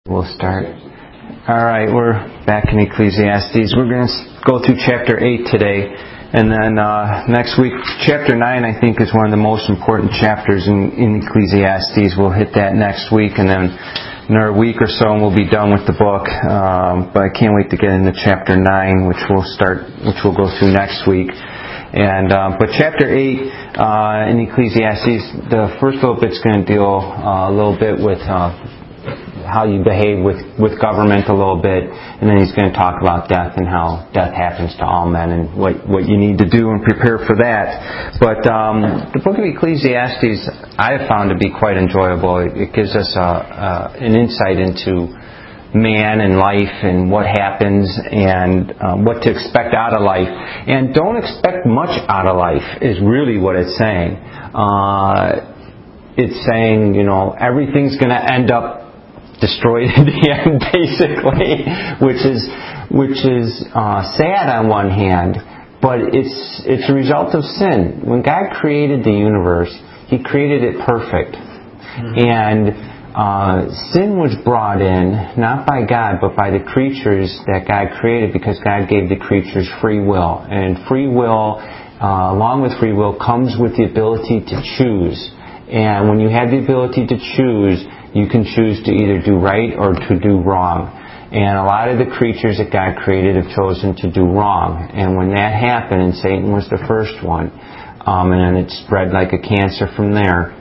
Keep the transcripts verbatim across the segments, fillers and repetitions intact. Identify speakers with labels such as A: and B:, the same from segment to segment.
A: We'll start. All right, we're back in Ecclesiastes. We're going to go through chapter eight today. And then uh, next week, chapter nine, I think, is one of the most important chapters in, in Ecclesiastes. We'll hit that next week. And then another week or so, and we'll be done with the book. Um, but I can't wait to get into chapter nine, which we'll start, which we'll go through next week. And um, but chapter eight uh, in Ecclesiastes, the first little bit's going to deal uh, a little bit with Uh, how you behave with, with government a little bit, and then he's going to talk about death and how death happens to all men and what, what you need to do and prepare for that. But um, the book of Ecclesiastes I have found to be quite enjoyable. It, it gives us a, a, an insight into man and life and what happens and um, what to expect out of life. And don't expect much out of life is really what it's saying. Uh, it's saying, you know, everything's going to end up destroyed in the end, basically, which is which is uh, sad on one hand, but it's it's a result of sin. When God created the universe, He created it perfect, mm-hmm. and uh, sin was brought in not by God but by the creatures that God created, because God gave the creatures free will, and free will, uh, along with free will, comes with the ability to choose. And when you have the ability to choose, you can choose to either do right or to do wrong. And a lot of the creatures that God created have chosen to do wrong. And when that happened, and Satan was the first one, um, and then it spread like a cancer from there,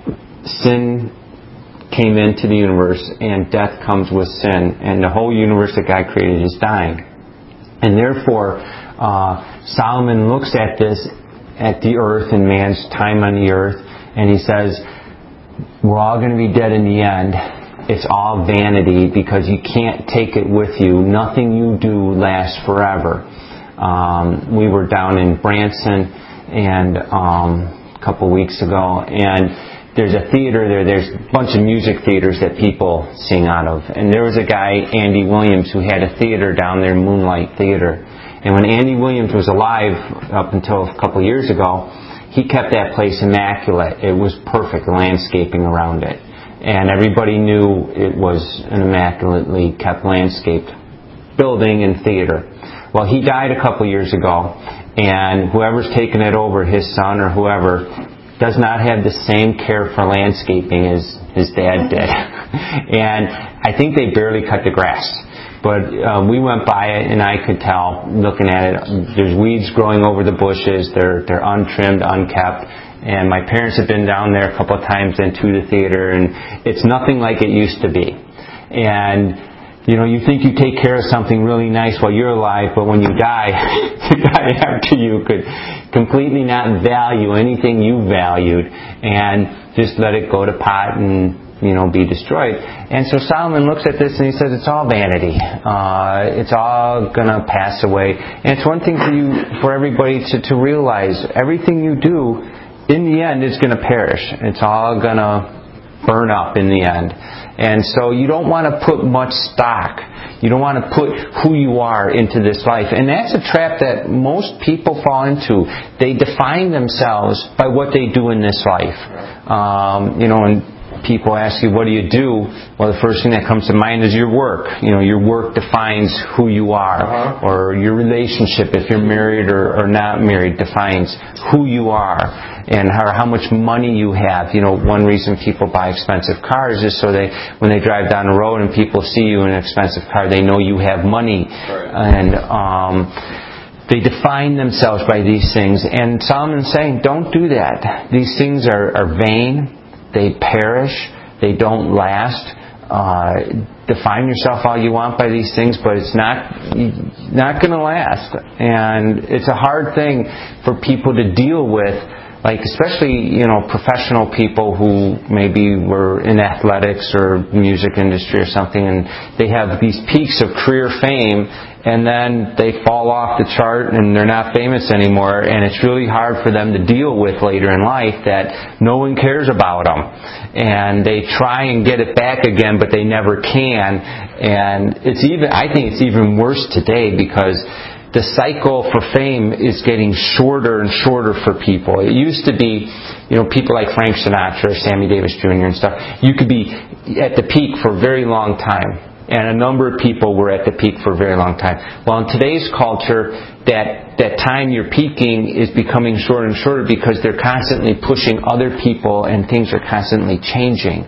A: sin came into the universe, and death comes with sin. And the whole universe that God created is dying. And therefore, uh, Solomon looks at this, at the earth and man's time on the earth, and he says, we're all going to be dead in the end. It's all vanity because you can't take it with you. Nothing you do lasts forever. Um, we were down in Branson and um, a couple weeks ago, and there's a theater there. There's a bunch of music theaters that people sing out of. And there was a guy, Andy Williams, who had a theater down there, Moonlight Theater. And when Andy Williams was alive, up until a couple years ago, he kept that place immaculate. It was perfect, the landscaping around it. And everybody knew it was an immaculately kept landscaped building and theater. Well, he died a couple years ago, and whoever's taken it over, his son or whoever, does not have the same care for landscaping as his dad did. And I think they barely cut the grass. But uh, we went by it, and I could tell, looking at it, there's weeds growing over the bushes. They're they're untrimmed, unkept. And my parents have been down there a couple of times into the theater, and it's nothing like it used to be. And, you know, you think you take care of something really nice while you're alive, but when you die, the guy after you could completely not value anything you valued and just let it go to pot and, you know, be destroyed. And so Solomon looks at this and he says, it's all vanity. Uh, it's all going to pass away. And it's one thing for you, for everybody to, to realize, everything you do, in the end, is going to perish. It's all going to burn up in the end. And so you don't want to put much stock. You don't want to put who you are into this life. And that's a trap that most people fall into. They define themselves by what they do in this life. Um, you know, and people ask you, what do you do? Well, the first thing that comes to mind is your work. You know, your work defines who you are. Uh-huh. Or your relationship, if you're married or, or not married, defines who you are. And how, how much money you have. You know, one reason people buy expensive cars is so they, when they drive down the road and people see you in an expensive car, they know you have money. Right. And um, they define themselves by these things. And Solomon's saying, don't do that. These things are, are vain. They perish. They don't last. Uh, define yourself all you want by these things, but it's not not going to last. And it's a hard thing for people to deal with, like especially, you know, professional people who maybe were in athletics or music industry or something, and they have these peaks of career fame, and then they fall off the chart and they're not famous anymore, and it's really hard for them to deal with later in life that no one cares about them. And they try and get it back again, but they never can. And it's even, I think it's even worse today, because the cycle for fame is getting shorter and shorter for people. It used to be, you know, people like Frank Sinatra, Sammy Davis Junior and stuff, you could be at the peak for a very long time. And a number of people were at the peak for a very long time. Well, in today's culture, that that time you're peaking is becoming shorter and shorter because they're constantly pushing other people and things are constantly changing.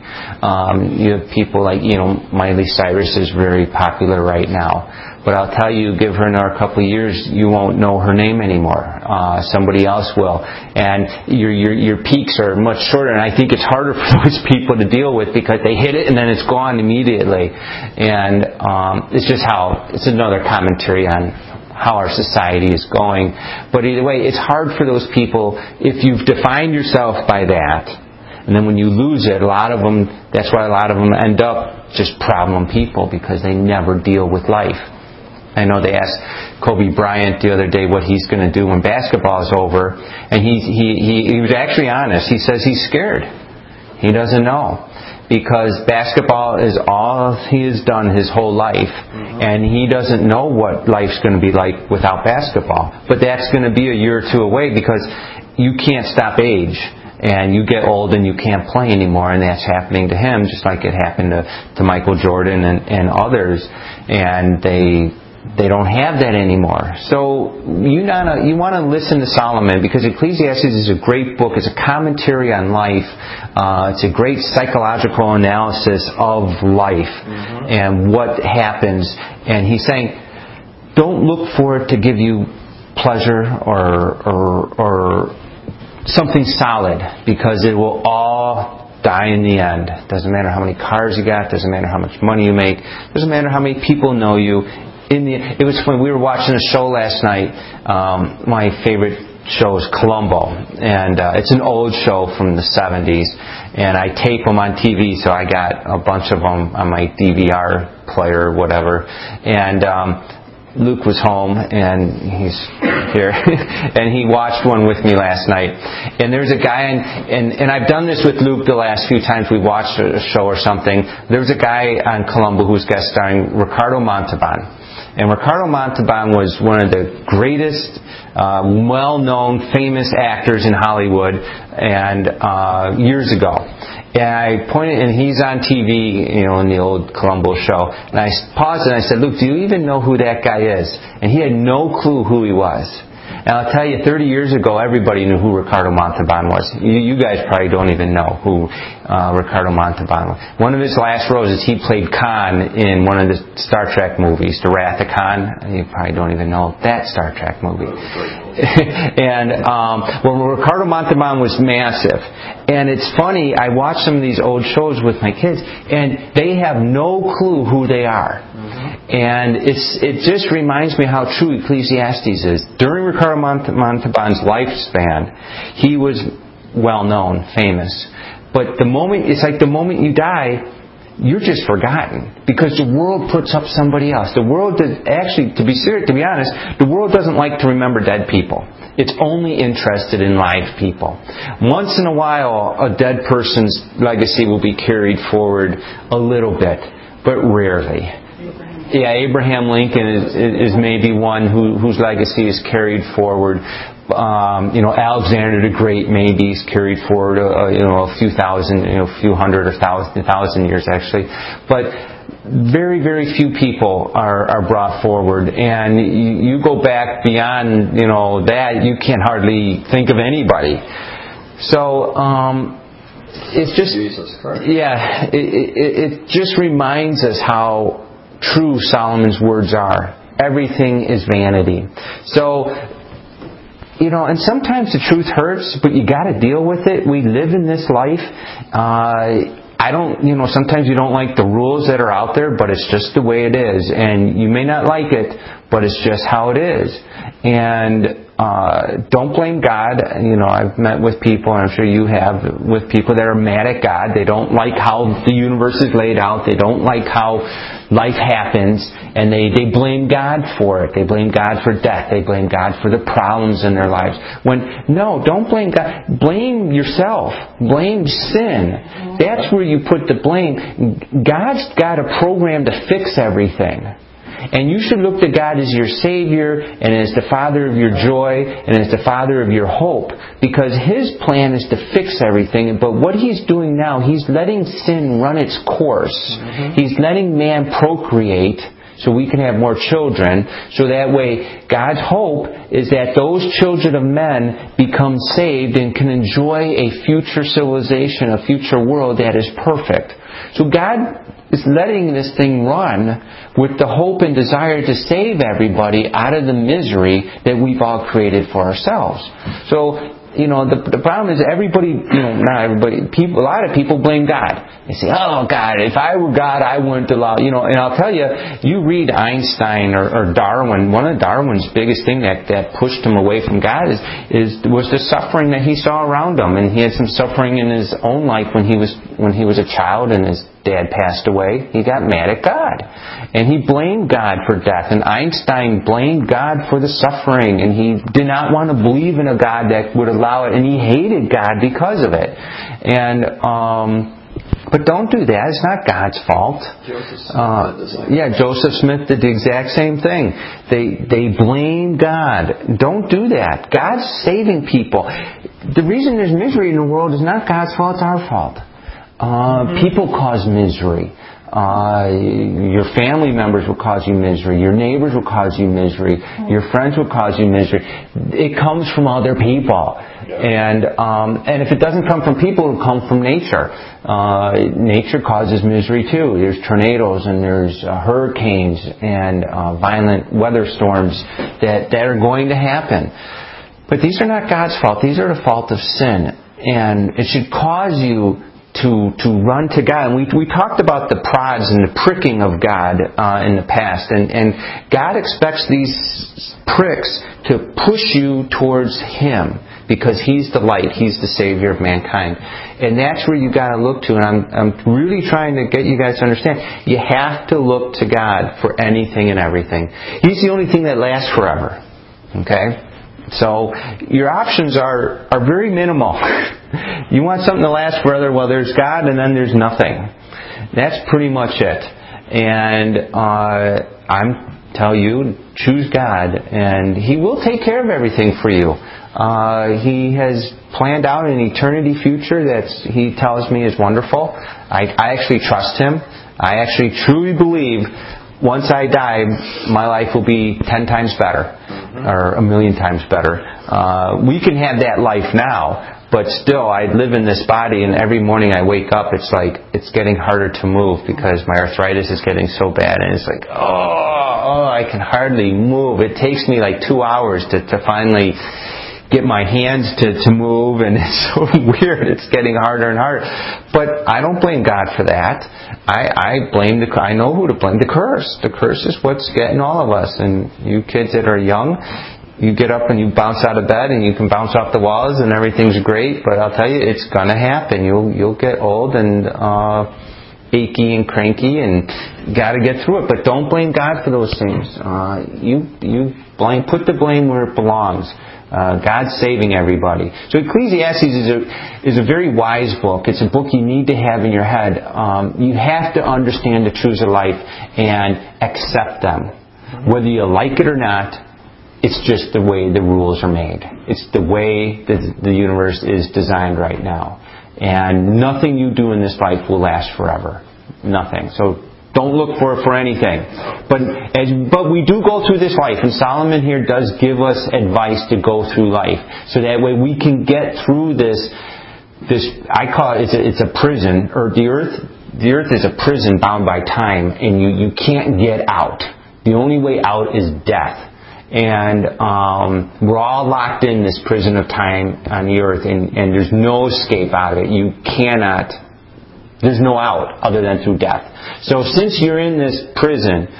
A: Um, you have people like, you know, Miley Cyrus is very popular right now. But I'll tell you, give her another couple of years, you won't know her name anymore. Uh, somebody else will. And your, your your peaks are much shorter. And I think it's harder for those people to deal with because they hit it and then it's gone immediately. And um, it's just how, it's another commentary on how our society is going. But either way, it's hard for those people if you've defined yourself by that. And then when you lose it, a lot of them, that's why a lot of them end up just problem people because they never deal with life. I know they asked Kobe Bryant the other day what he's going to do when basketball is over, and he, he he he was actually honest. He says he's scared. He doesn't know because basketball is all he has done his whole life, mm-hmm. and he doesn't know what life's going to be like without basketball. But that's going to be a year or two away because you can't stop age. And you get old and you can't play anymore, and that's happening to him, just like it happened to, to Michael Jordan and, and others. And they they don't have that anymore. So you not you want to listen to Solomon because Ecclesiastes is a great book. It's a commentary on life. Uh, it's a great psychological analysis of life mm-hmm. and what happens. And he's saying, don't look for it to give you pleasure or or or something solid, because it will all die in the end. Doesn't matter how many cars you got, doesn't matter how much money you make, doesn't matter how many people know you. In the it was when we were watching a show last night. Um, my favorite show is Columbo, and uh, it's an old show from the seventies, and I tape them on T V, so I got a bunch of them on my D V R player or whatever. And um, Luke was home, and he's here, and he watched one with me last night. And there's a guy, and, and, and I've done this with Luke the last few times we watched a show or something. There's a guy on Columbo who's guest starring, Ricardo Montalban. And Ricardo Montalban was one of the greatest, uh, well-known, famous actors in Hollywood, and uh, years ago. And I pointed, and he's on T V, you know, in the old Columbo show. And I paused and I said, "Luke, do you even know who that guy is?" And he had no clue who he was. And I'll tell you, thirty years ago, everybody knew who Ricardo Montalban was. You, you guys probably don't even know who uh, Ricardo Montalban was. One of his last roles is he played Khan in one of the Star Trek movies, The Wrath of Khan. You probably don't even know that Star Trek movie. and um, well, Ricardo Montalban was massive. And it's funny, I watch some of these old shows with my kids, and they have no clue who they are. And it's it just reminds me how true Ecclesiastes is. During Ricardo Mont- Montalban's lifespan, he was well-known, famous. But the moment, it's like the moment you die, you're just forgotten. Because the world puts up somebody else. The world, does, actually, to be serious, to be honest, the world doesn't like to remember dead people. It's only interested in live people. Once in a while, a dead person's legacy will be carried forward a little bit, but rarely. Yeah, Abraham Lincoln is, is maybe one who, whose legacy is carried forward. Um, you know, Alexander the Great maybe is carried forward, uh, you know, a few thousand, you know, a few hundred or thousand, thousand years actually. But very, very few people are, are brought forward. And you, you go back beyond, you know, that, you can't hardly think of anybody. So, um, it's just,
B: Jesus Christ.
A: Yeah, it, it, it just reminds us how true Solomon's words are. Everything is vanity. So, you know, and sometimes the truth hurts, but you got to deal with it. We live in this life. Uh, I don't, you know, sometimes you don't like the rules that are out there, but it's just the way it is. And you may not like it, but it's just how it is. And uh, don't blame God. You know, I've met with people, and I'm sure you have, with people that are mad at God. They don't like how the universe is laid out. They don't like how life happens, and they, they blame God for it. They blame God for death. They blame God for the problems in their lives. When, no, don't blame God. Blame yourself. Blame sin. That's where you put the blame. God's got a program to fix everything. And you should look to God as your Savior and as the Father of your joy and as the Father of your hope, because His plan is to fix everything. But what He's doing now, He's letting sin run its course. Mm-hmm. He's letting man procreate so we can have more children. So that way, God's hope is that those children of men become saved and can enjoy a future civilization, a future world that is perfect. So God is letting this thing run with the hope and desire to save everybody out of the misery that we've all created for ourselves. So, you know, the, the problem is everybody, you know, not everybody, people, a lot of people blame God. They say, oh, God, if I were God, I wouldn't allow, you know, and I'll tell you, you read Einstein or, or Darwin, one of Darwin's biggest thing that, that pushed him away from God is, is, was the suffering that he saw around him. And he had some suffering in his own life when he was, when he was a child and his dad passed away. He got mad at God. And he blamed God for death. And Einstein blamed God for the suffering. And he did not want to believe in a God that would allow it. And he hated God because of it. And, um, but don't do that. It's not God's fault.
B: Joseph Smith
A: uh,
B: did the same
A: yeah, Joseph Smith did the exact same thing. They, they blame God. Don't do that. God's saving people. The reason there's misery in the world is not God's fault. It's our fault. Uh, mm-hmm. People cause misery. Uh, your family members will cause you misery. Your neighbors will cause you misery. Mm-hmm. Your friends will cause you misery. It comes from other people. Yeah. And um, and if it doesn't come from people, it'll come from nature. Uh, nature causes misery too. There's tornadoes and there's uh, hurricanes and uh, violent weather storms that, that are going to happen. But these are not God's fault. These are the fault of sin. And it should cause you to to run to God. And we we talked about the prods and the pricking of God uh, in the past. And, and God expects these pricks to push you towards Him because He's the light. He's the Savior of mankind. And that's where you got to look to. And I'm I'm really trying to get you guys to understand. You have to look to God for anything and everything. He's the only thing that lasts forever. Okay? So your options are, are very minimal. You want something to last forever, well, there's God and then there's nothing. That's pretty much it. And uh, I'm tell you, choose God, and He will take care of everything for you. Uh, he has planned out an eternity future that He tells me is wonderful. I, I actually trust Him. I actually truly believe once I die, my life will be ten times better. Or a million times better. Uh, we can have that life now, but still, I live in this body, and every morning I wake up, it's like it's getting harder to move because my arthritis is getting so bad, and it's like, oh, oh I can hardly move. It takes me like two hours to, to finally get my hands to, to move, and it's so weird. It's getting harder and harder. But I don't blame God for that. I, I blame the, I know who to blame. The curse. The curse is what's getting all of us. And you kids that are young, you get up and you bounce out of bed and you can bounce off the walls and everything's great, but I'll tell you, it's gonna happen. You'll, you'll get old and, uh, achy and cranky and gotta get through it. But don't blame God for those things. Uh, you, you blame, put the blame where it belongs. Uh, God's saving everybody. So Ecclesiastes is a is a very wise book. It's a book you need to have in your head. Um, you have to understand the truths of life and accept them. Whether you like it or not, it's just the way the rules are made. It's the way that the universe is designed right now. And nothing you do in this life will last forever. Nothing. So don't look for for anything. But as but we do go through this life, and Solomon here does give us advice to go through life, so that way we can get through this. This I call it it's a, it's a prison, or the earth. The earth is a prison bound by time, and you, you can't get out. The only way out is death. And um, we're all locked in this prison of time on the earth, and, and there's no escape out of it. You cannot. There's no out other than through death. So since you're in this prison,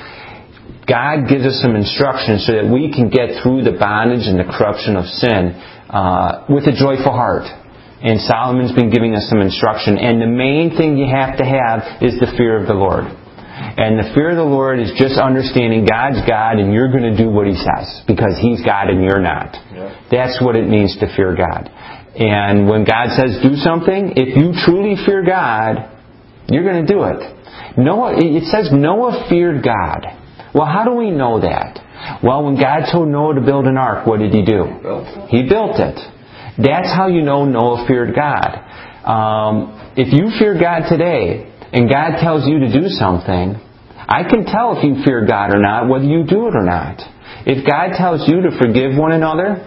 A: God gives us some instructions so that we can get through the bondage and the corruption of sin uh, with a joyful heart. And Solomon's been giving us some instruction. And the main thing you have to have is the fear of the Lord. And the fear of the Lord is just understanding God's God and you're going to do what He says because He's God and you're not. Yeah. That's what it means to fear God. And when God says do something, if you truly fear God, you're going to do it. Noah, it says Noah feared God. Well, how do we know that? Well, when God told Noah to build an ark, what did he do? He built it. That's how you know Noah feared God. Um, if you fear God today, and God tells you to do something, I can tell if you fear God or not, whether you do it or not. If God tells you to forgive one another,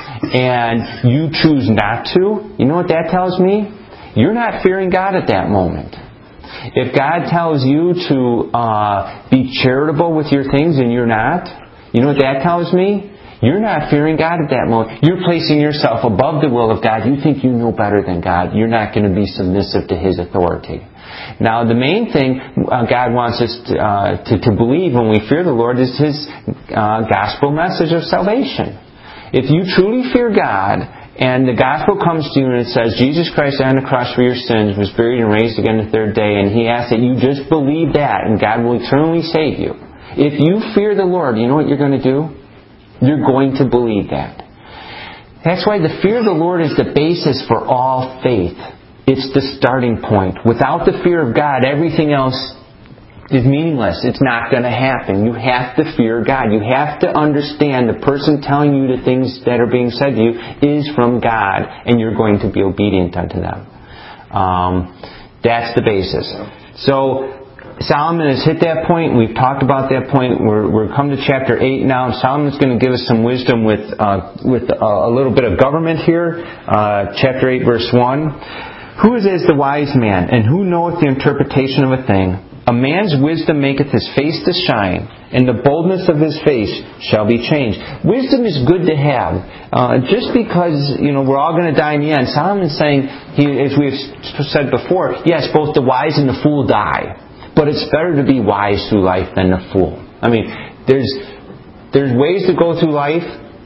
A: and you choose not to, you know what that tells me? You're not fearing God at that moment. If God tells you to uh, be charitable with your things and you're not, you know what that tells me? You're not fearing God at that moment. You're placing yourself above the will of God. You think you know better than God. You're not going to be submissive to His authority. Now, the main thing uh, God wants us to, uh, to, to believe when we fear the Lord is His uh, gospel message of salvation. If you truly fear God, and the gospel comes to you and it says, Jesus Christ died on the cross for your sins, was buried and raised again the third day, and He asks that you just believe that, and God will eternally save you. If you fear the Lord, you know what you're going to do? You're going to believe that. That's why the fear of the Lord is the basis for all faith. It's the starting point. Without the fear of God, everything else is meaningless. It's not going to happen. You have to fear God. You have to understand the person telling you the things that are being said to you is from God, and you're going to be obedient unto them. Um, that's the basis. So Solomon has hit that point. We've talked about that point. We're, we're come to chapter eight now. Solomon's going to give us some wisdom with uh, with a, a little bit of government here. Uh, chapter eight, verse one. Who is as the wise man, and who knoweth the interpretation of a thing? A man's wisdom maketh his face to shine, and the boldness of his face shall be changed. Wisdom is good to have. Uh, just because, you know, we're all going to die in the end. Solomon's saying, he, as we've said before, yes, both the wise and the fool die. But it's better to be wise through life than a fool. I mean, there's there's ways to go through life,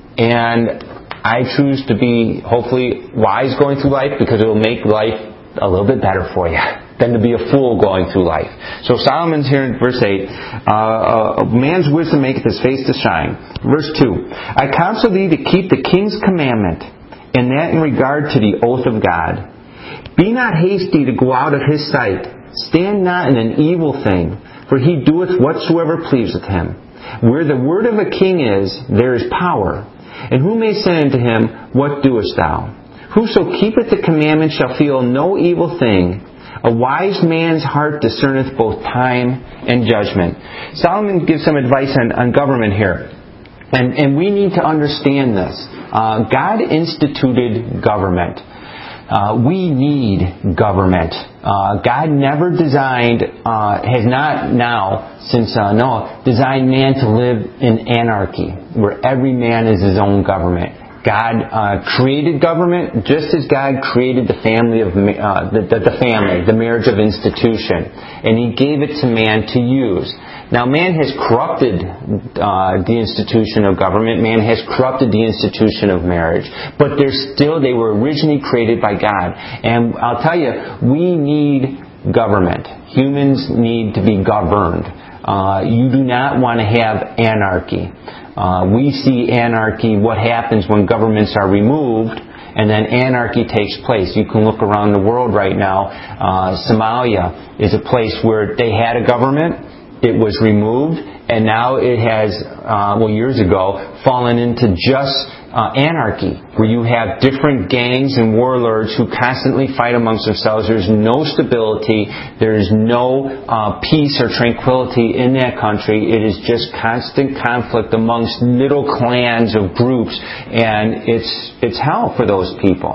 A: and I choose to be, hopefully, wise going through life because it will make life a little bit better for you than to be a fool going through life. So Solomon's here in verse eight. Uh, a man's wisdom maketh his face to shine. Verse two. I counsel thee to keep the king's commandment, and that in regard to the oath of God. Be not hasty to go out of his sight. Stand not in an evil thing, for he doeth whatsoever pleaseth him. Where the word of a king is, there is power. And who may say unto him, What doest thou? Whoso keepeth the commandment shall feel no evil thing. A wise man's heart discerneth both time and judgment. Solomon gives some advice on, on government here. And, and we need to understand this. Uh, God instituted government. Uh, we need government. Uh, God never designed, uh, has not now, since uh, Noah, designed man to live in anarchy, where every man is his own government. God uh, created government just as God created the family of uh, the, the, the family, the marriage of institution, and He gave it to man to use. Now, man has corrupted uh, the institution of government. Man has corrupted the institution of marriage, but they're still they were originally created by God. And I'll tell you, we need government. Humans need to be governed. Uh, you do not want to have anarchy. Uh, we see anarchy, what happens when governments are removed, and then anarchy takes place. You can look around the world right now. Uh, Somalia is a place where they had a government, it was removed, and now it has, uh, well, years ago, fallen into just uh, anarchy, where you have different gangs and warlords who constantly fight amongst themselves. There's no stability. There's no uh, peace or tranquility in that country. It is just constant conflict amongst little clans of groups, and it's it's hell for those people.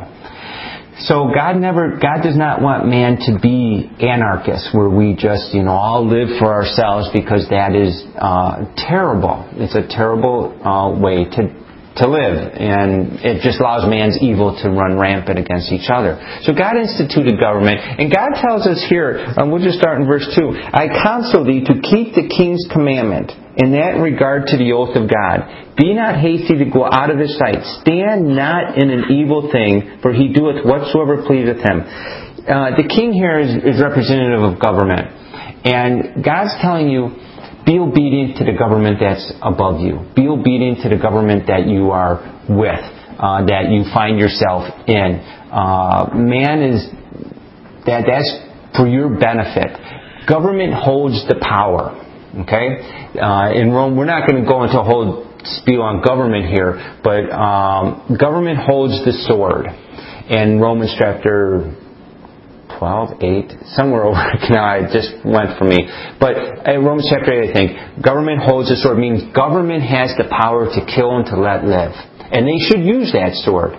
A: So God never, God does not want man to be anarchists, where we just, you know, all live for ourselves, because that is uh, terrible. It's a terrible uh, way to to live, and it just allows man's evil to run rampant against each other. So God instituted government, and God tells us here, and we'll just start in verse two, I counsel thee to keep the king's commandment, in that regard to the oath of God. Be not hasty to go out of his sight. Stand not in an evil thing, for he doeth whatsoever pleaseth him. Uh, the king here is, is representative of government. And God's telling you, be obedient to the government that's above you. Be obedient to the government that you are with, uh, that you find yourself in. Uh, man is, that that's for your benefit. Government holds the power. Okay? Uh, in Rome, we're not going to go into a whole spiel on government here, but um, government holds the sword. In Romans chapter twelve, eight, somewhere over, now it just went for me. But in Romans chapter eight, I think, government holds the sword, means government has the power to kill and to let live. And they should use that sword.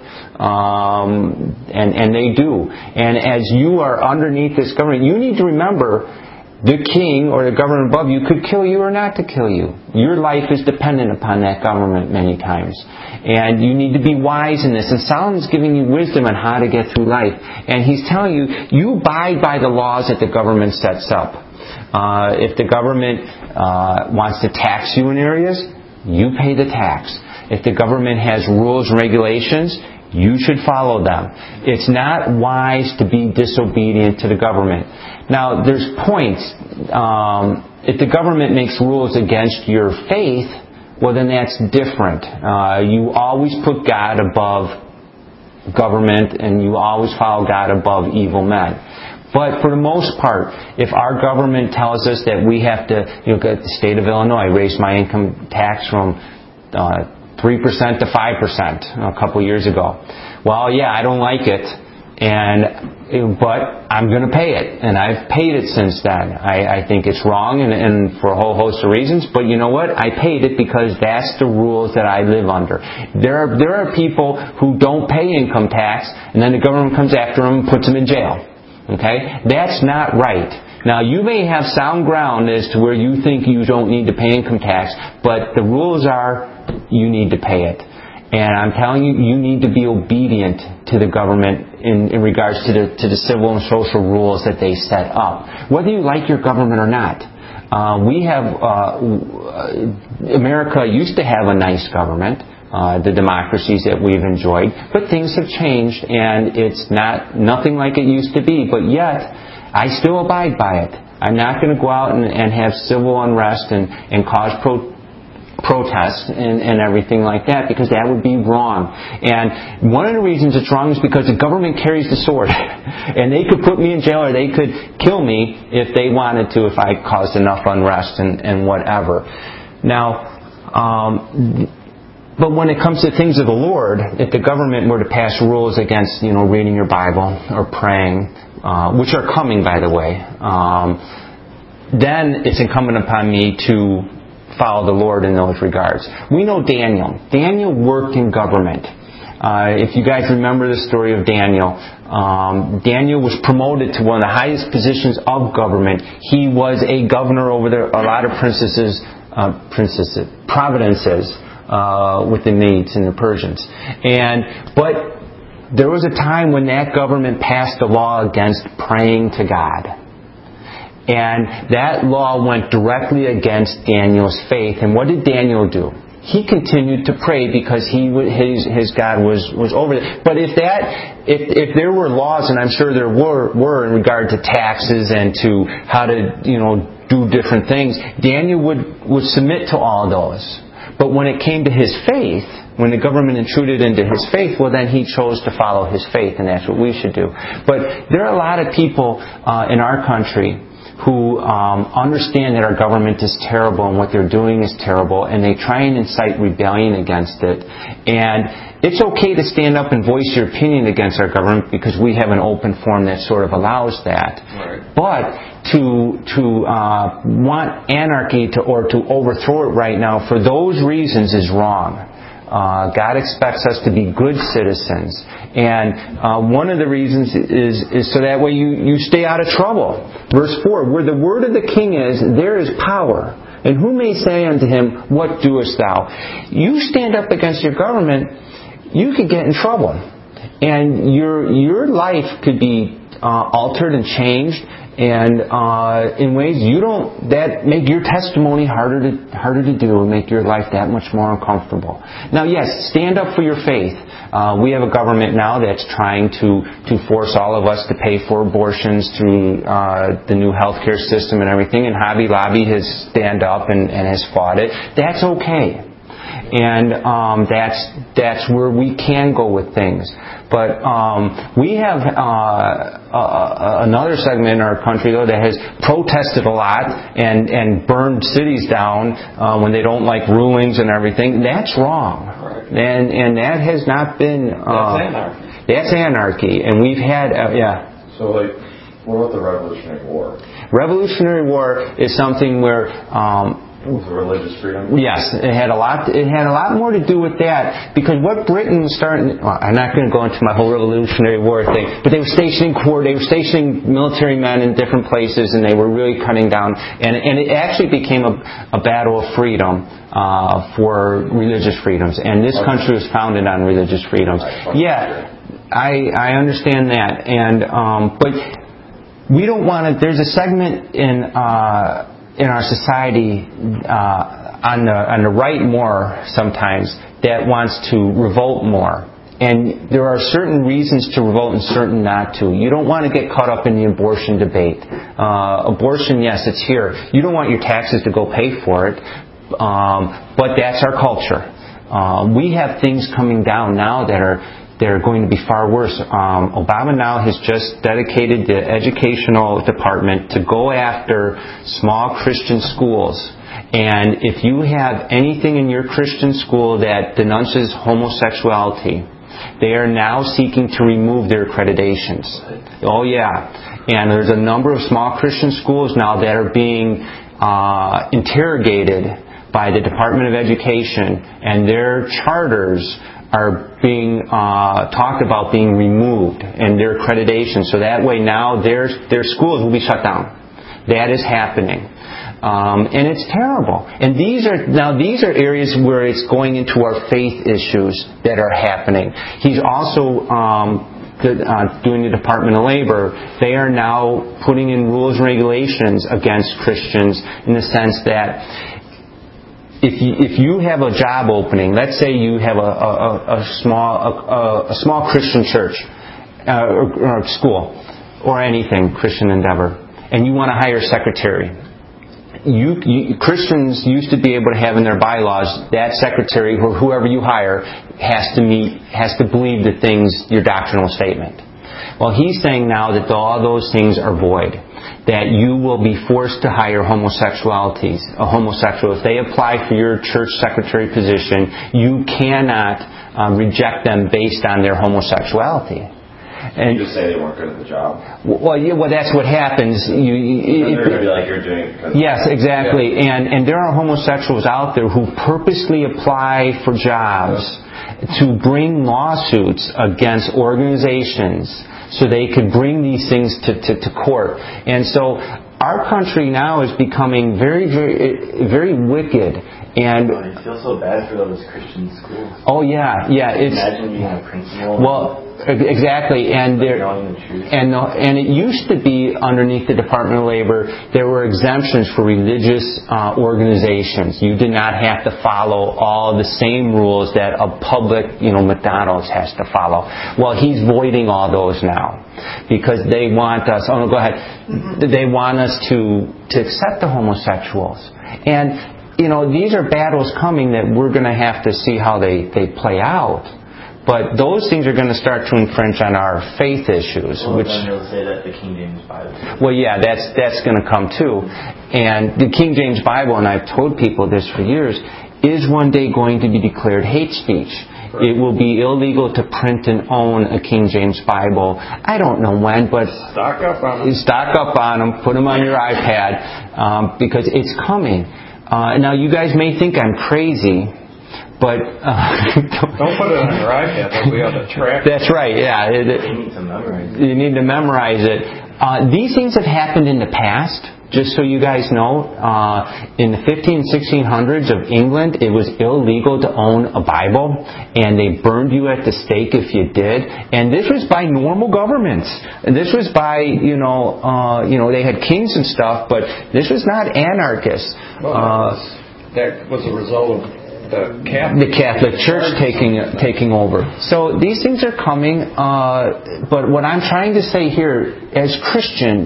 A: Um, and, and they do. And as you are underneath this government, you need to remember the king or the government above you could kill you or not to kill you. Your life is dependent upon that government many times. And you need to be wise in this. And Solomon's giving you wisdom on how to get through life. And he's telling you, you abide by the laws that the government sets up. Uh, if the government uh, wants to tax you in areas, you pay the tax. If the government has rules and regulations, you should follow them. It's not wise to be disobedient to the government. Now, there's points. Um, if the government makes rules against your faith, well, then that's different. Uh, you always put God above government, and you always follow God above evil men. But for the most part, if our government tells us that we have to, you know, the state of Illinois raised my income tax from uh, three percent to five percent a couple years ago. Well, yeah, I don't like it, and but I'm going to pay it, and I've paid it since then. I, I think it's wrong, and, and for a whole host of reasons. But you know what? I paid it because that's the rules that I live under. There are there are people who don't pay income tax, and then the government comes after them and puts them in jail. Okay, that's not right. Now, you may have sound ground as to where you think you don't need to pay income tax, but the rules are you need to pay it. And I'm telling you, you need to be obedient to the government in, in regards to the, to the civil and social rules that they set up, whether you like your government or not. Uh, we have, uh, America used to have a nice government, uh, the democracies that we've enjoyed, but things have changed and it's not, nothing like it used to be, but yet, I still abide by it. I'm not going to go out and, and have civil unrest and, and cause pro, protests and, and everything like that, because that would be wrong. And one of the reasons it's wrong is because the government carries the sword. And they could put me in jail or they could kill me if they wanted to, if I caused enough unrest and, and whatever. Now, um, but when it comes to things of the Lord, if the government were to pass rules against, you know, reading your Bible or praying, Uh, which are coming, by the way, um, then it's incumbent upon me to follow the Lord in those regards. We know Daniel. Daniel worked in government. Uh, if you guys remember the story of Daniel, um, Daniel was promoted to one of the highest positions of government. He was a governor over the, a lot of princesses, uh, princesses, provinces uh, with the Medes and the Persians. And but. There was a time when that government passed a law against praying to God. And that law went directly against Daniel's faith. And what did Daniel do? He continued to pray because he his his God was, was over it. But if that if if there were laws, and I'm sure there were were in regard to taxes and to how to, you know, do different things, Daniel would, would submit to all those. But when it came to his faith, when the government intruded into his faith, well, then he chose to follow his faith, and that's what we should do. But there are a lot of people uh, in our country who um, understand that our government is terrible and what they're doing is terrible, and they try and incite rebellion against it. And it's okay to stand up and voice your opinion against our government because we have an open forum that sort of allows that. Right. But to to uh, want anarchy to or to overthrow it right now for those reasons is wrong. Uh, God expects us to be good citizens. And uh, one of the reasons is, is so that way you, you stay out of trouble. Verse four, where the word of the king is, there is power. And who may say unto him, what doest thou? You stand up against your government, you could get in trouble. And your your life could be uh, altered and changed. And uh, in ways you don't that make your testimony harder to harder to do and make your life that much more uncomfortable. Now, yes, stand up for your faith. Uh, we have a government now that's trying to to force all of us to pay for abortions through uh, the new healthcare system and everything. And Hobby Lobby has stand up and, and has fought it. That's okay. and um, that's that's where we can go with things. But um, we have uh, uh, another segment in our country, though, that has protested a lot and, and burned cities down uh, when they don't like rulings and everything. That's wrong. And and that has not been... Uh,
B: that's anarchy.
A: That's anarchy. And we've had... Uh, yeah.
C: So, like, what about the Revolutionary War?
A: Revolutionary War is something where... Um,
C: Was it religious freedom?
A: Yes, it had a lot. It had a lot more to do with that, because what Britain was starting. Well, I'm not going to go into my whole Revolutionary War thing, but they were stationing they were stationing military men in different places, and they were really cutting down. And and it actually became a, a battle of freedom uh, for religious freedoms. And this country was founded on religious freedoms. Yeah, I I understand that, and um, but we don't want to. There's a segment in. Uh, in our society uh, on the on the right more sometimes that wants to revolt more. And there are certain reasons to revolt and certain not to. You don't want to get caught up in the abortion debate. Uh, abortion, yes, it's here. You don't want your taxes to go pay for it. Um, but that's our culture. Uh, we have things coming down now that are They're going to be far worse. Um, Obama now has just dedicated the educational department to go after small Christian schools. And if you have anything in your Christian school that denounces homosexuality, they are now seeking to remove their accreditations. Oh yeah. And there's a number of small Christian schools now that are being uh, interrogated by the Department of Education, and their charters are being uh, talked about being removed, and their accreditation. So that way now their their schools will be shut down. That is happening, um, and it's terrible. And these are now these are areas where it's going into our faith issues that are happening. He's also um, the, uh, doing the Department of Labor. They are now putting in rules and regulations against Christians in the sense that. If you, if you have a job opening, let's say you have a, a, a small a, a small Christian church uh, or, or school or anything Christian endeavor, and you want to hire a secretary. You, you Christians used to be able to have in their bylaws that secretary or whoever you hire has to meet has to believe the things your doctrinal statement. Well, he's saying now that all those things are void. That you will be forced to hire homosexualities, a homosexual. If they apply for your church secretary position, you cannot uh, reject them based on their homosexuality. And
C: you just say they weren't good at the job.
A: Well, yeah, well, that's what happens. You, you,
C: they're going to be like, you're doing it because
A: yes, exactly. Yeah. And and there are homosexuals out there who purposely apply for jobs to bring lawsuits against organizations so they could bring these things to, to, to court. And so our country now is becoming very, very, very wicked. And
D: oh, I feel so bad for those Christian schools.
A: Oh yeah, yeah. It's,
D: imagine being a principal.
A: Well, exactly. And there,
D: knowing the truth.
A: and and it used to be underneath the Department of Labor there were exemptions for religious uh, organizations. You did not have to follow all the same rules that a public, you know, McDonald's has to follow. Well, he's voiding all those now because they want us. Oh no, go ahead. They want us to to accept the homosexuals. And you know, these are battles coming that we're going to have to see how they, they play out. But those things are going to start to infringe on our faith issues.
D: Well,
A: which
D: then they'll say that the King James Bible.
A: Well, yeah, that's that's going to come too. And the King James Bible, and I've told people this for years, is one day going to be declared hate speech. It will be illegal to print and own a King James Bible. I don't know when, but
B: stock up on them.
A: Stock up on them. Put them on your iPad um, because it's coming. Uh, now, you guys may think I'm crazy, but uh,
B: don't put it on your iPad. They'll be able to track.
A: That's right. Yeah, it,
D: you need to memorize it.
A: You need to memorize it. Uh, these things have happened in the past. Just so you guys know, uh, in the fifteen and sixteen hundreds of England, it was illegal to own a Bible, and they burned you at the stake if you did. And this was by normal governments. And this was by, you know, uh, you know, they had kings and stuff, but this was not anarchists.
B: Well, that, uh, was, that was a result of the Catholic,
A: the Catholic Church taking taking over. So these things are coming, uh, but what I'm trying to say here, as Christians,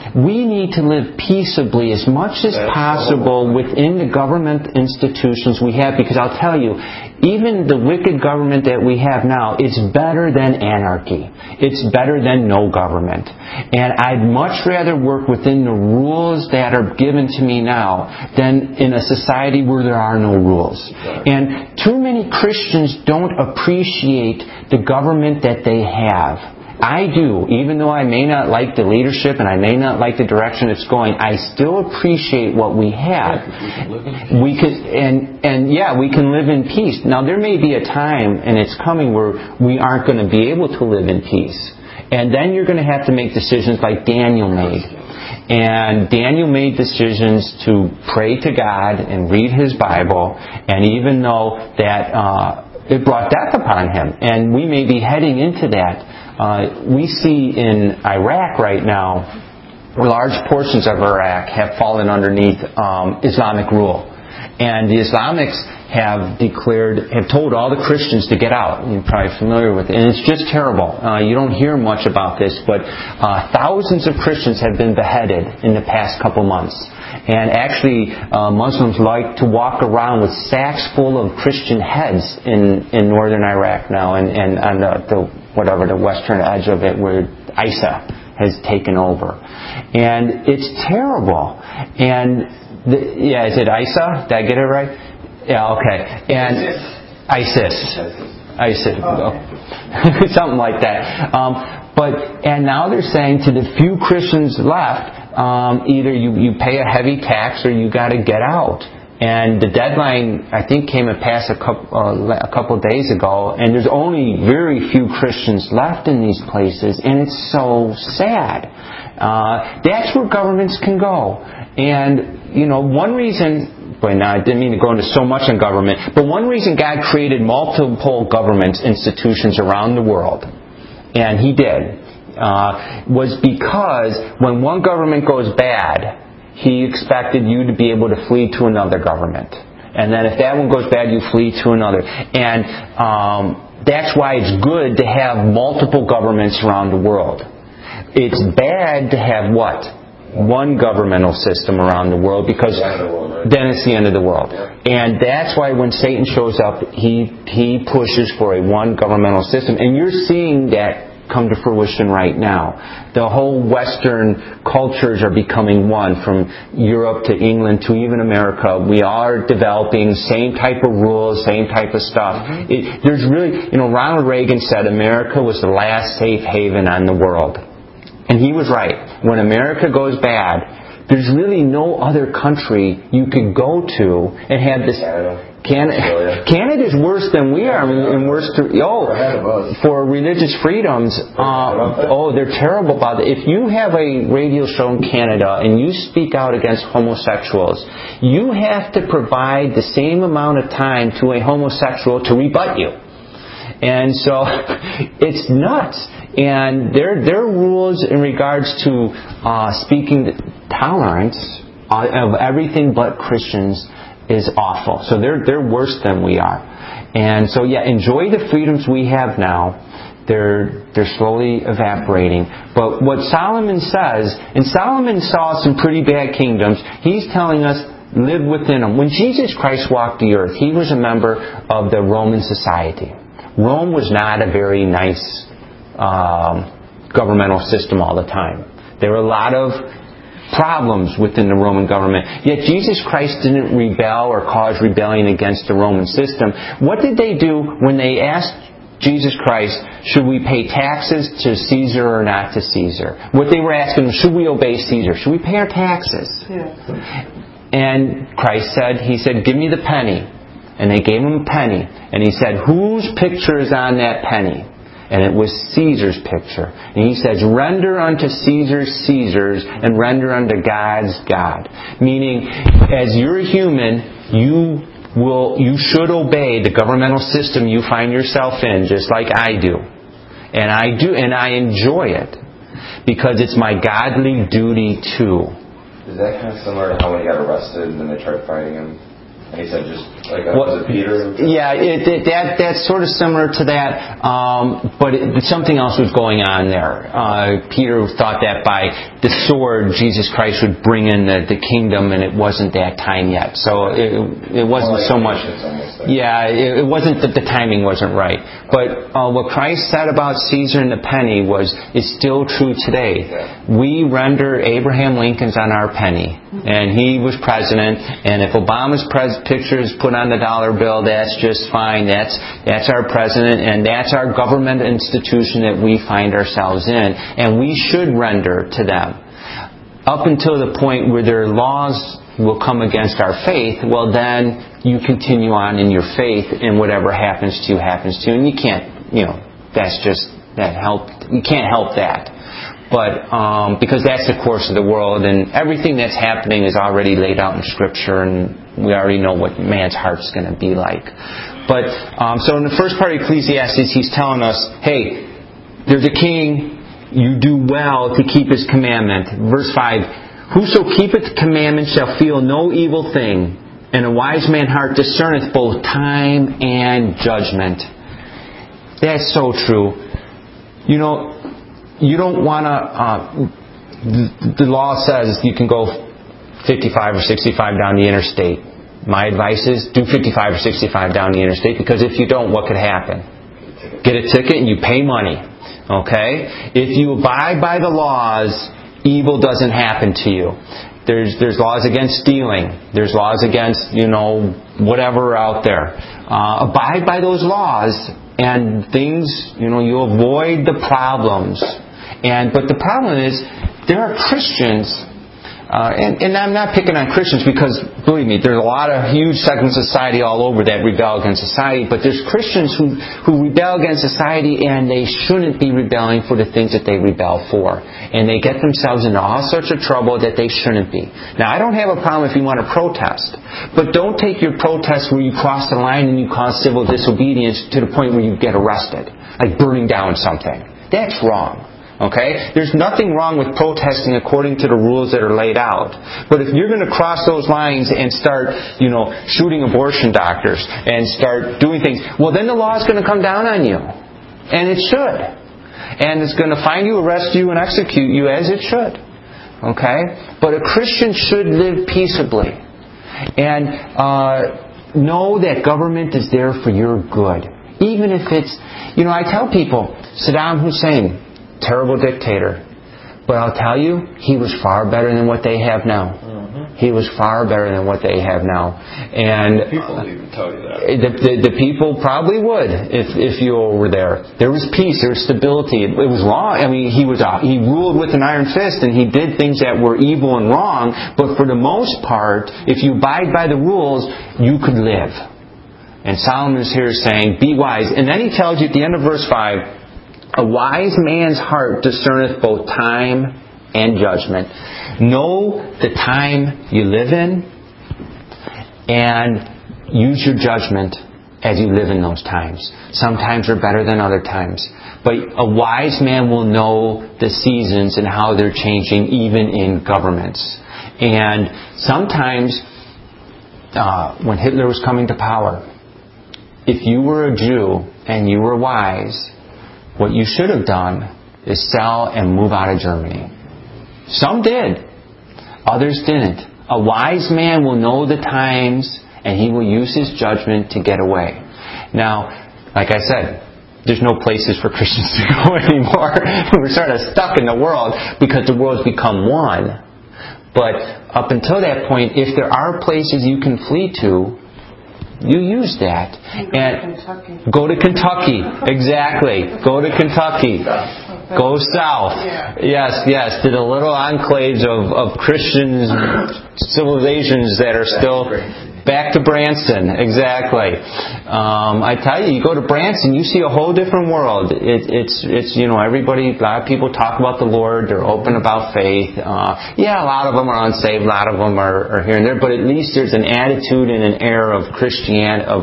A: we need to live peaceably as much as possible within the government institutions we have, because I'll tell you, even the wicked government that we have now, it's better than anarchy. It's better than no government. And I'd much rather work within the rules that are given to me now than in a society where there are no rules. And too many Christians don't appreciate the government that they have. I do. Even though I may not like the leadership and I may not like the direction it's going, I still appreciate what we have. We can, and and yeah, we can live in peace. Now there may be a time, and it's coming, where we aren't going to be able to live in peace. And then you're going to have to make decisions like Daniel made. And Daniel made decisions to pray to God and read his Bible, and even though that uh, it brought death upon him, and we may be heading into that. Uh, we see in Iraq right now, large portions of Iraq have fallen underneath um, Islamic rule. And the Islamics have declared, have told all the Christians to get out. You're probably familiar with it. And it's just terrible. Uh, you don't hear much about this, but uh, thousands of Christians have been beheaded in the past couple months. And actually, uh, Muslims like to walk around with sacks full of Christian heads in, in northern Iraq now, and, and on the, the whatever the western edge of it, where I S A has taken over. And it's terrible. And the, yeah, is it I S A? Did I get it right? Yeah, okay. And ISIS. ISIS. Oh. Something like that. Um, but and now they're saying to the few Christians left, um, either you, you pay a heavy tax or you got to get out. And the deadline, I think, came and passed a couple, uh, a couple of days ago, and there's only very few Christians left in these places, and it's so sad. Uh, that's where governments can go. And, you know, one reason, boy, now I didn't mean to go into so much on government, but one reason God created multiple government institutions around the world, and He did, uh, was because when one government goes bad, He expected you to be able to flee to another government. And then if that one goes bad, you flee to another. And um, that's why it's good to have multiple governments around the world. It's bad to have what? One governmental system around the world, because then it's the end of the world. And that's why when Satan shows up, he he pushes for a one governmental system. And you're seeing that come to fruition right now. The whole Western cultures are becoming one, from Europe to England to even America. We are developing same type of rules, same type of stuff. Mm-hmm. It, there's really, you know, Ronald Reagan said America was the last safe haven on the world. And he was right. When America goes bad, there's really no other country you could go to and have this... Canada, Canada's worse than we are, and worse to, oh, for religious freedoms. Uh, oh, they're terrible about it. If you have a radio show in Canada and you speak out against homosexuals, you have to provide the same amount of time to a homosexual to rebut you. And so it's nuts. And their their rules in regards to uh, speaking tolerance uh, of everything but Christians is awful. So they're they're worse than we are. And so yeah, enjoy the freedoms we have now. They're they're slowly evaporating. But what Solomon says, and Solomon saw some pretty bad kingdoms, he's telling us live within them. When Jesus Christ walked the earth, He was a member of the Roman society. Rome was not a very nice um, governmental system all the time. There were a lot of problems within the Roman government. Yet Jesus Christ didn't rebel or cause rebellion against the Roman system. What did they do when they asked Jesus Christ, should we pay taxes to Caesar or not to Caesar? What they were asking, should we obey Caesar? Should we pay our taxes? Yeah. And Christ said, He said, give me the penny. And they gave Him a penny. And He said, whose picture is on that penny? And it was Caesar's picture. And He says, render unto Caesar Caesar's, and render unto God's God. Meaning, as you're a human, you will, you should obey the governmental system you find yourself in, just like I do. And I do, and I enjoy it, because it's my godly duty too.
C: Is that kind of similar to how when he got arrested and then they tried fighting him? And he said just, like, uh,
A: Well,
C: was it Peter?
A: Yeah, it, it, that that's sort of similar to that, um, but it, something else was going on there. Uh, Peter thought that by the sword, Jesus Christ would bring in the, the kingdom, and it wasn't that time yet. So it, it wasn't
C: like
A: so much.
C: like.
A: Yeah, it, it wasn't that the timing wasn't right. But uh, what Christ said about Caesar and the penny was is still true today.
C: Yeah.
A: We render Abraham Lincoln's on our penny, and he was president. And if Obama's pres- picture is put on the dollar bill, that's just fine. That's that's our president, and that's our government institution that we find ourselves in, and we should render to them. Up until the point where their laws will come against our faith, well then you continue on in your faith, and whatever happens to you happens to you, and you can't, you know, that's just that help. You can't help that. But um, because that's the course of the world, and everything that's happening is already laid out in Scripture, and we already know what man's heart's going to be like. But um, so in the first part of Ecclesiastes, he's telling us, hey, there's a king. You do well to keep his commandment. Verse five: Whoso keepeth the commandment shall feel no evil thing, and a wise man's heart discerneth both time and judgment. That's so true. You know. You don't want to, uh, the, the law says you can go fifty-five or sixty-five down the interstate. My advice is do fifty-five or sixty-five down the interstate, because if you don't, what could happen? Get a ticket and you pay money. Okay? If you abide by the laws, evil doesn't happen to you. There's there's laws against stealing. There's laws against, you know, whatever out there. Uh, abide by those laws, and things, you know, you avoid the problems. And but the problem is, there are Christians, uh, and, and I'm not picking on Christians because, believe me, there's a lot of huge segments of society all over that rebel against society. But there's Christians who, who rebel against society, and they shouldn't be rebelling for the things that they rebel for. And they get themselves into all sorts of trouble that they shouldn't be. Now, I don't have a problem if you want to protest. But don't take your protest where you cross the line and you cause civil disobedience to the point where you get arrested. Like burning down something. That's wrong. Okay? There's nothing wrong with protesting according to the rules that are laid out. But if you're going to cross those lines and start, you know, shooting abortion doctors and start doing things, well, then the law is going to come down on you. And it should. And it's going to find you, arrest you, and execute you as it should. Okay? But a Christian should live peaceably. And uh, know that government is there for your good. Even if it's, you know, I tell people, Saddam Hussein, terrible dictator. But I'll tell you, he was far better than what they have now. Mm-hmm. He was far better than what they have now. And
B: people even tell you that.
A: The, the, the people probably would if if you were there. There was peace. There was stability. It, it was wrong. I mean, he was uh, he ruled with an iron fist, and he did things that were evil and wrong. But for the most part, if you abide by the rules, you could live. And Solomon is here saying, be wise. And then he tells you at the end of verse five, a wise man's heart discerneth both time and judgment. Know the time you live in, and use your judgment as you live in those times. Some times are better than other times. But a wise man will know the seasons and how they're changing, even in governments. And sometimes, uh, when Hitler was coming to power, if you were a Jew and you were wise, what you should have done is sell and move out of Germany. Some did. Others didn't. A wise man will know the times, and he will use his judgment to get away. Now, like I said, there's no places for Christians to go anymore. We're sort of stuck in the world because the world's become one. But up until that point, if there are places you can flee to, you use that. And go to Kentucky. Exactly. Go to Kentucky. Go south. Yes, yes. To the little enclaves of, of Christian civilizations that are still back to Branson. Exactly. Um, I tell you, you go to Branson, you see a whole different world. It, it's, it's you know, everybody, a lot of people talk about the Lord. They're open about faith. Uh, yeah, a lot of them are unsaved. A lot of them are, are here and there. But at least there's an attitude and an air of Christianity, of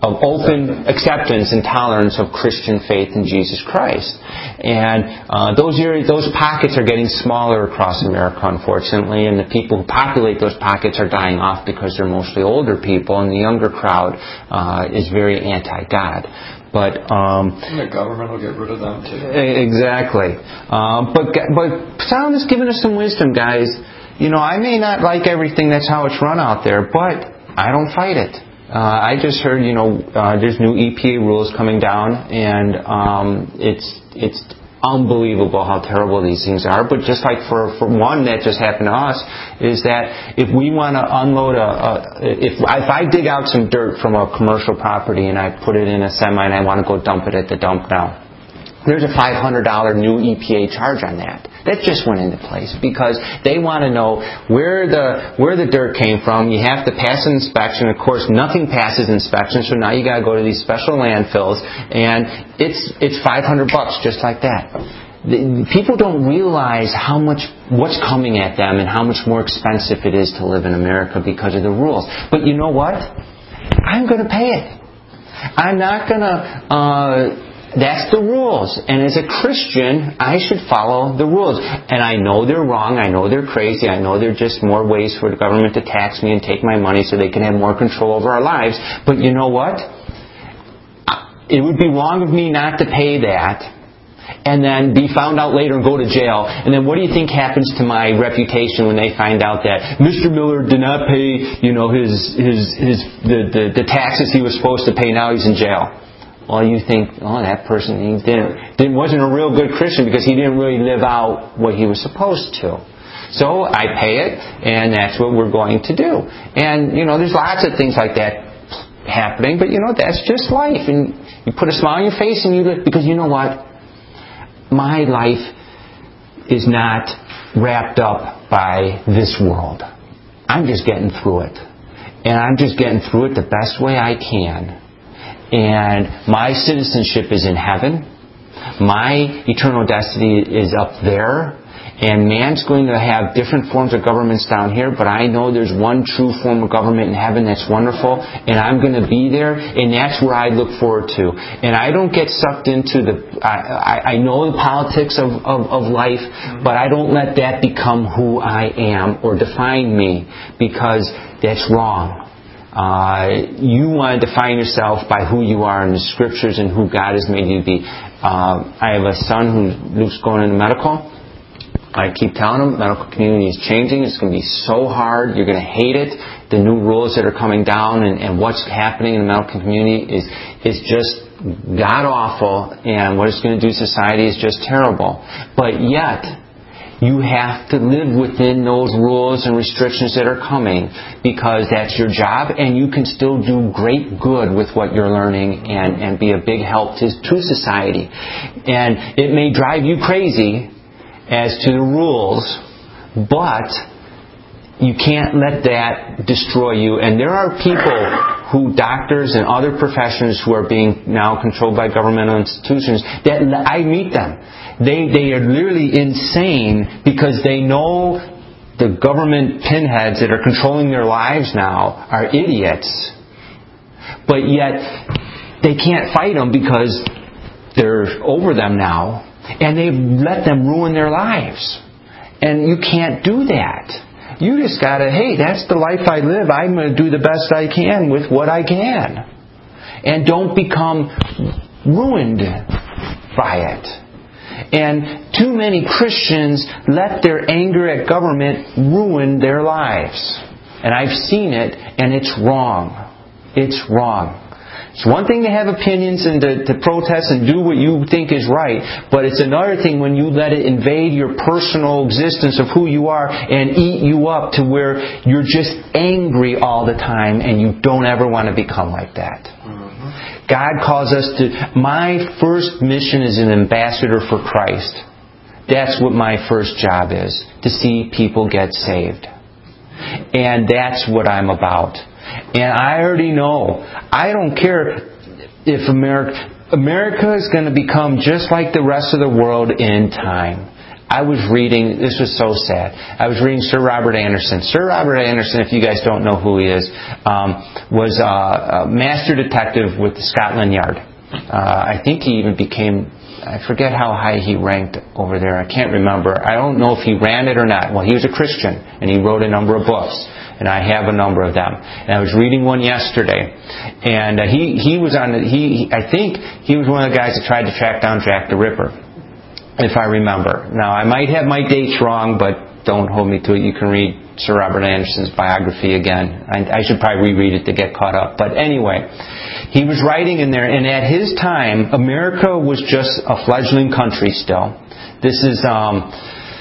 A: of open acceptance and tolerance of Christian faith in Jesus Christ. And uh, those areas, those pockets are getting smaller across America, unfortunately, and the people who populate those pockets are dying off because they're mostly older people, and the younger crowd uh, is very anti-God. But um,
B: the government will get rid of them too.
A: Exactly. Um, but but Solomon is giving us some wisdom, guys. You know, I may not like everything that's how it's run out there, but I don't fight it. Uh, I just heard, you know, uh, there's new E P A rules coming down, and um, it's it's unbelievable how terrible these things are. But just like for, for one that just happened to us, is that if we want to unload a, a if if I dig out some dirt from a commercial property and I put it in a semi and I want to go dump it at the dump now, there's a five hundred dollars new E P A charge on that. That just went into place because they want to know where the where the dirt came from. You have to pass an inspection. Of course, nothing passes inspection, so now you got to go to these special landfills, and it's it's five hundred bucks just like that. The, people don't realize how much what's coming at them and how much more expensive it is to live in America because of the rules. But you know what? I'm going to pay it. I'm not going to. Uh, That's the rules. And as a Christian, I should follow the rules. And I know they're wrong. I know they're crazy. I know they're just more ways for the government to tax me and take my money so they can have more control over our lives. But you know what? It would be wrong of me not to pay that and then be found out later and go to jail. And then what do you think happens to my reputation when they find out that Mister Miller did not pay, you know, his his his the, the, the taxes he was supposed to pay? Now he's in jail. Well, you think, oh, that person he didn't, didn't wasn't a real good Christian because he didn't really live out what he was supposed to. So I pay it, and that's what we're going to do. And, you know, there's lots of things like that happening, but, you know, that's just life. And you put a smile on your face, and you live, because you know what? My life is not wrapped up by this world. I'm just getting through it. And I'm just getting through it the best way I can. And my citizenship is in heaven. My eternal destiny is up there. And man's going to have different forms of governments down here, but I know there's one true form of government in heaven that's wonderful, and I'm going to be there, and that's where I look forward to. And I don't get sucked into the... I, I know the politics of, of, of life, but I don't let that become who I am or define me, because that's wrong. Uh, you want to define yourself by who you are in the Scriptures and who God has made you to be. Uh, I have a son who's going into medical. I keep telling him, the medical community is changing. It's going to be so hard. You're going to hate it. The new rules that are coming down and, and what's happening in the medical community is is just god-awful. And what it's going to do to society is just terrible. But yet, you have to live within those rules and restrictions that are coming, because that's your job, and you can still do great good with what you're learning and, and be a big help to, to society. And it may drive you crazy as to the rules, but you can't let that destroy you. And there are people who, doctors and other professions who are being now controlled by governmental institutions, that I meet them. They they are literally insane because they know the government pinheads that are controlling their lives now are idiots. But yet they can't fight them because they're over them now. And they've let them ruin their lives. And you can't do that. You just gotta, hey, that's the life I live. I'm going to do the best I can with what I can. And don't become ruined by it. And too many Christians let their anger at government ruin their lives. And I've seen it, and it's wrong. It's wrong. It's one thing to have opinions and to, to protest and do what you think is right, but it's another thing when you let it invade your personal existence of who you are and eat you up to where you're just angry all the time, and you don't ever want to become like that. God calls us to... My first mission as an ambassador for Christ, that's what my first job is, to see people get saved. And that's what I'm about. And I already know, I don't care if America... America is going to become just like the rest of the world in time. I was reading, this was so sad, I was reading Sir Robert Anderson. Sir Robert Anderson, if you guys don't know who he is, um, was a, a master detective with the Scotland Yard. Uh, I think he even became, I forget how high he ranked over there. I can't remember. I don't know if he ran it or not. Well, he was a Christian, and he wrote a number of books. And I have a number of them. And I was reading one yesterday, and uh, he he was on. The, he, he I think he was one of the guys that tried to track down Jack the Ripper, if I remember. Now I might have my dates wrong, but don't hold me to it. You can read Sir Robert Anderson's biography again. I, I should probably reread it to get caught up. But anyway, he was writing in there, and at his time, America was just a fledgling country still. This is. Um,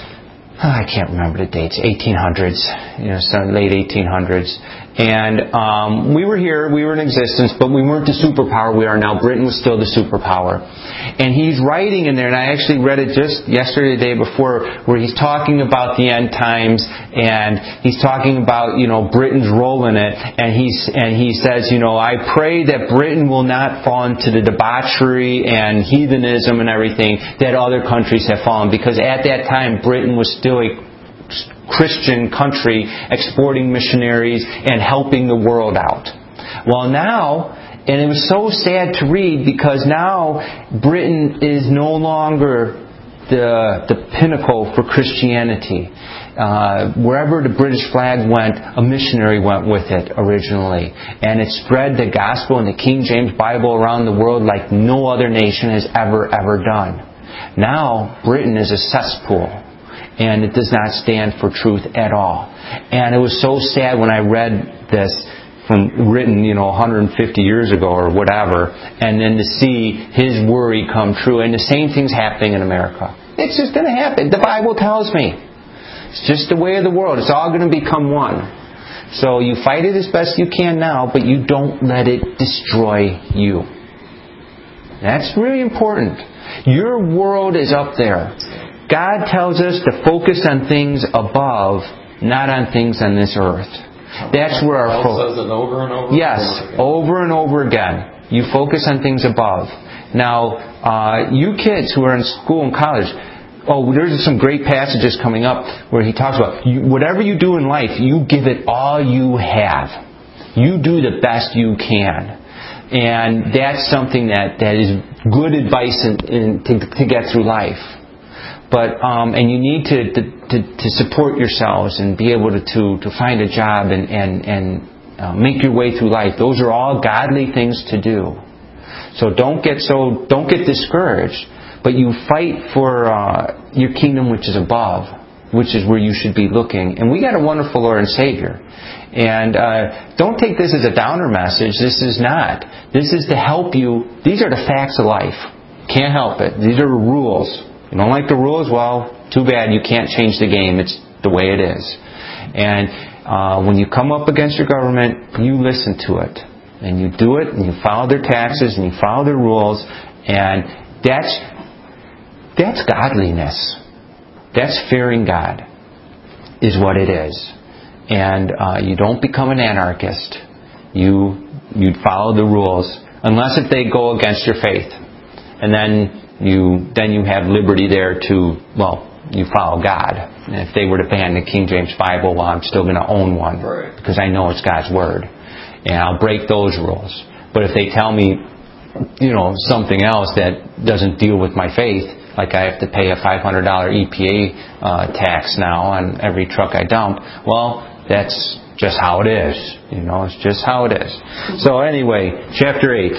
A: I can't remember the dates, eighteen hundreds, you know, some late eighteen hundreds. And um, we were here, we were in existence, but we weren't the superpower we are now. Britain was still the superpower. And he's writing in there, and I actually read it just yesterday, the day before, where he's talking about the end times, and he's talking about, you know, Britain's role in it. And he's and he says, you know, I pray that Britain will not fall into the debauchery and heathenism and everything that other countries have fallen, because at that time Britain was still a Christian country exporting missionaries and helping the world out. Well, now, and it was so sad to read, because now Britain is no longer the the pinnacle for Christianity. Uh, wherever the British flag went, a missionary went with it originally. And it spread the gospel and the King James Bible around the world like no other nation has ever, ever done. Now, Britain is a cesspool. And it does not stand for truth at all. And it was so sad when I read this from written, you know, one hundred fifty years ago or whatever, and then to see his worry come true. And the same thing's happening in America. It's just going to happen. The Bible tells me. It's just the way of the world. It's all going to become one. So you fight it as best you can now, but you don't let it destroy you. That's really important. Your world is up there. God tells us to focus on things above, not on things on this earth. That's where our focus.
B: Says it over and over.
A: Yes,
B: and over,
A: over and over again. You focus on things above. Now, uh, you kids who are in school and college, oh, there's some great passages coming up where he talks about you, whatever you do in life, you give it all you have. You do the best you can. And that's something that, that is good advice in, in, to, to get through life. But um, and you need to, to to support yourselves and be able to to, to find a job and and and uh, make your way through life. Those are all godly things to do. So don't get so don't get discouraged. But you fight for uh, your kingdom, which is above, which is where you should be looking. And we got a wonderful Lord and Savior. And uh, don't take this as a downer message. This is not. This is to help you. These are the facts of life. Can't help it. These are the rules. You don't like the rules? Well, too bad. You can't change the game. It's the way it is. And uh, when you come up against your government, you listen to it. And you do it, and you follow their taxes, and you follow their rules. And that's that's godliness. That's fearing God, is what it is. And uh, you don't become an anarchist. You you follow the rules, unless if they go against your faith. And then You then you have liberty there to, well, you follow God. And if they were to ban the King James Bible, well, I'm still going to own one.
B: Right.
A: Because I know it's God's Word. And I'll break those rules. But if they tell me, you know, something else that doesn't deal with my faith, like I have to pay a five hundred dollars E P A uh, tax now on every truck I dump, well, that's just how it is. You know, it's just how it is. So anyway, chapter eight.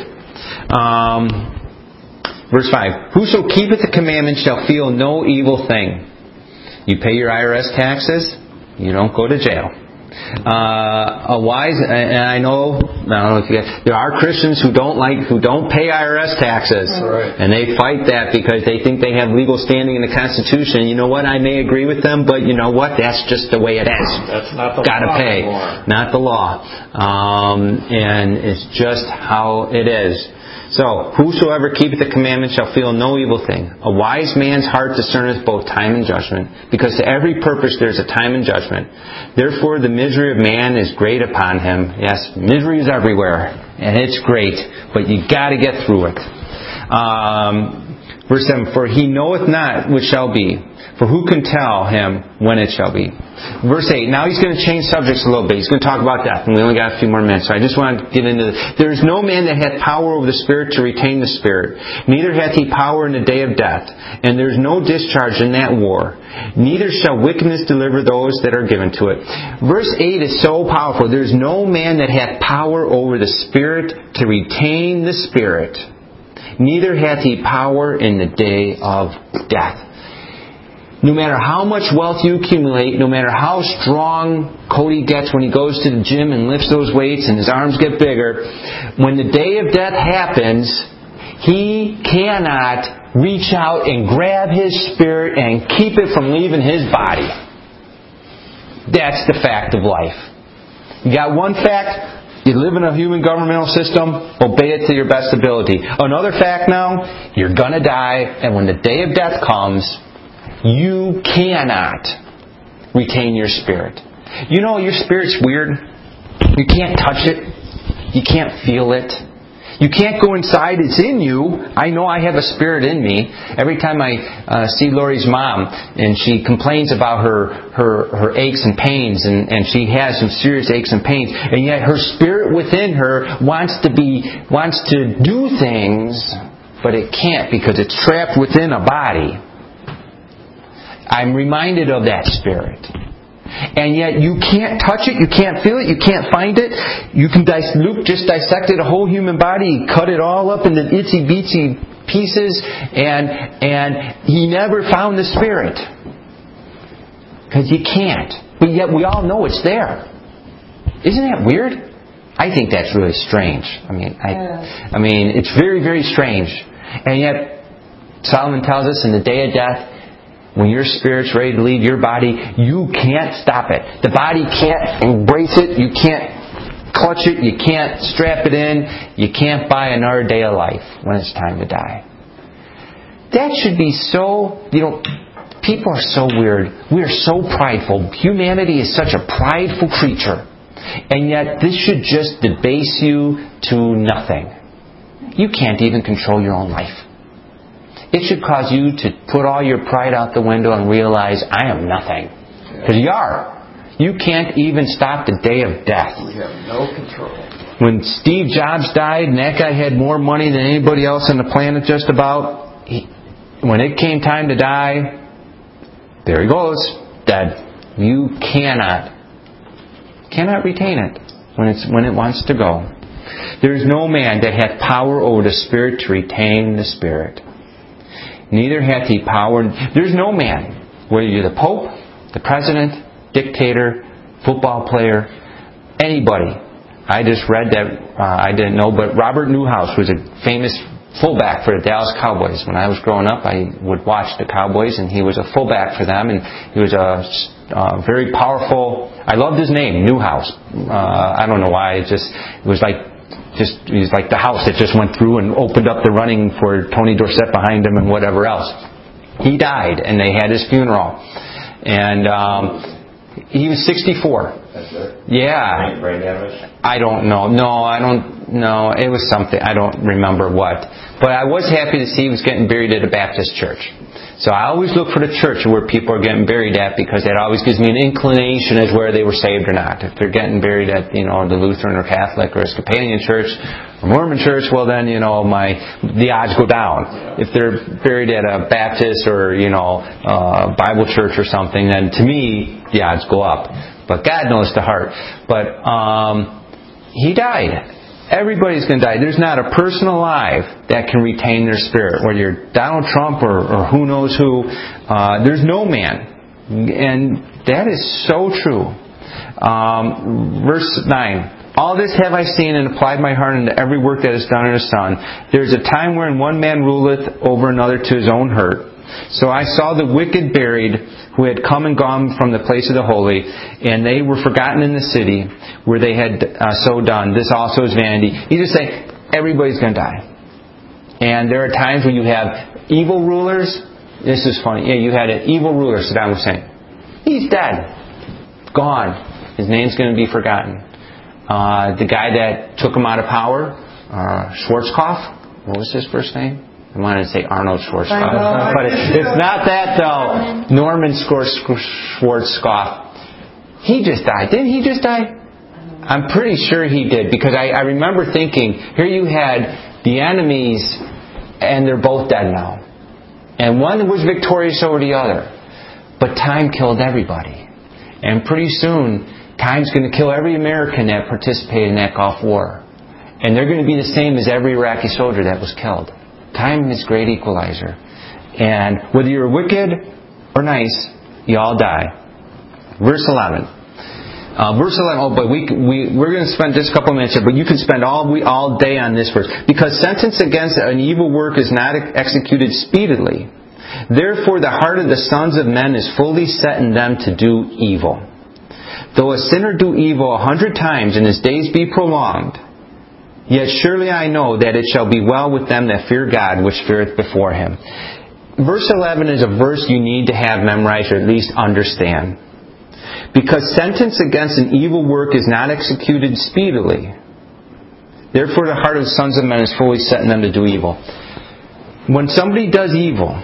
A: Um... Verse five, whoso keepeth the commandments shall feel no evil thing. You pay your I R S taxes, you don't go to jail. Uh, a wise, and I know, I don't know if you guys, there are Christians who don't like, who don't pay I R S taxes.
B: Right.
A: And they fight that because they think they have legal standing in the Constitution. You know what, I may agree with them, but you know what, that's just the way it is.
B: That's not the
A: Gotta
B: law
A: pay.
B: anymore.
A: Not the law. Um, and it's just how it is. So, whosoever keepeth the commandments shall feel no evil thing. A wise man's heart discerneth both time and judgment, because to every purpose there is a time and judgment. Therefore the misery of man is great upon him. Yes, misery is everywhere, and it's great, but you got to get through it. Um, Verse seven, for he knoweth not which shall be, for who can tell him when it shall be? Verse eight, now he's going to change subjects a little bit. He's going to talk about death, and we only got a few more minutes, so I just want to get into this. There is no man that hath power over the Spirit to retain the Spirit, neither hath he power in the day of death, and there is no discharge in that war. Neither shall wickedness deliver those that are given to it. Verse eight is so powerful. There is no man that hath power over the Spirit to retain the Spirit, neither hath he power in the day of death. No matter how much wealth you accumulate, no matter how strong Cody gets when he goes to the gym and lifts those weights and his arms get bigger, when the day of death happens, he cannot reach out and grab his spirit and keep it from leaving his body. That's the fact of life. You got one fact, you live in a human governmental system, obey it to your best ability. Another fact now, you're going to die, and when the day of death comes, you cannot retain your spirit. You know, your spirit's weird. You can't touch it. You can't feel it. You can't go inside. It's in you. I know I have a spirit in me. Every time I uh, see Lori's mom and she complains about her her, her aches and pains, and, and she has some serious aches and pains, and yet her spirit within her wants to be wants to do things, but it can't because it's trapped within a body. I'm reminded of that spirit. And yet you can't touch it, you can't feel it, you can't find it. You can dis- Luke just dissected a whole human body, he cut it all up into itsy bitsy pieces, and and he never found the spirit. Because you can't. But yet we all know it's there. Isn't that weird? I think that's really strange. I mean, I, I mean, it's very, very strange. And yet Solomon tells us in the day of death, when your spirit's ready to leave your body, you can't stop it. The body can't embrace it. You can't clutch it. You can't strap it in. You can't buy another day of life when it's time to die. That should be so, you know, people are so weird. We are so prideful. Humanity is such a prideful creature. And yet this should just debase you to nothing. You can't even control your own life. It should cause you to put all your pride out the window and realize, I am nothing. Because you are. You can't even stop the day of death.
B: We have no control.
A: When Steve Jobs died, and that guy had more money than anybody else on the planet just about, he, when it came time to die, there he goes, dead. You cannot, cannot retain it when it's when it wants to go. There is no man that hath power over the Spirit to retain the Spirit. Neither hath he power. There's no man, whether you're the Pope, the President, dictator, football player, anybody. I just read that, uh, I didn't know, but Robert Newhouse was a famous fullback for the Dallas Cowboys. When I was growing up, I would watch the Cowboys, and he was a fullback for them, and he was a uh, very powerful. I loved his name, Newhouse. Uh, I don't know why. It just it was like. Just he's like the house that just went through and opened up the running for Tony Dorsett behind him and whatever else. He died, and they had his funeral, and um, he was sixty-four.
C: That's it?
A: Yeah.
C: Brain damage?
A: I don't know. No, I don't know. It was something. I don't remember what. But I was happy to see he was getting buried at a Baptist church. So I always look for the church where people are getting buried at, because that always gives me an inclination as where they were saved or not. If they're getting buried at, you know, the Lutheran or Catholic or Episcopalian church or Mormon church, well then, you know, my the odds go down. If they're buried at a Baptist or, you know, uh, Bible church or something, then to me the odds go up. But God knows the heart. But um, he died. Everybody's going to die. There's not a person alive that can retain their spirit. Whether you're Donald Trump or, or who knows who, uh, there's no man. And that is so true. Um, verse nine. All this have I seen and applied my heart unto every work that is done in the Son. There is a time wherein one man ruleth over another to his own hurt. So I saw the wicked buried, who had come and gone from the place of the holy, and they were forgotten in the city where they had uh, so done. This also is vanity. He's just saying, everybody's going to die. And there are times when you have evil rulers. This is funny. Yeah, you had an evil ruler, Saddam Hussein. He's dead. Gone. His name's going to be forgotten. Uh, the guy that took him out of power, uh, Schwarzkopf, what was his first name? I wanted to say Arnold Schwarzenegger, but it's not that though. Norman Schwarzkopf. He just died. Didn't he just die? I'm pretty sure he did, because I, I remember thinking, here you had the enemies, and they're both dead now. And one was victorious over the other. But time killed everybody. And pretty soon, time's going to kill every American that participated in that Gulf War. And they're going to be the same as every Iraqi soldier that was killed. Time is great equalizer. And whether you're wicked or nice, you all die. Verse eleven. Uh, verse eleven. Oh, but we we we're going to spend just a couple minutes here, but you can spend all we all day on this verse, because sentence against an evil work is not executed speedily. Therefore, the heart of the sons of men is fully set in them to do evil. Though a sinner do evil a hundred times and his days be prolonged, yet surely I know that it shall be well with them that fear God, which feareth before Him. Verse eleven is a verse you need to have memorized, or at least understand. Because sentence against an evil work is not executed speedily. Therefore the heart of the sons of men is fully set in them to do evil. When somebody does evil,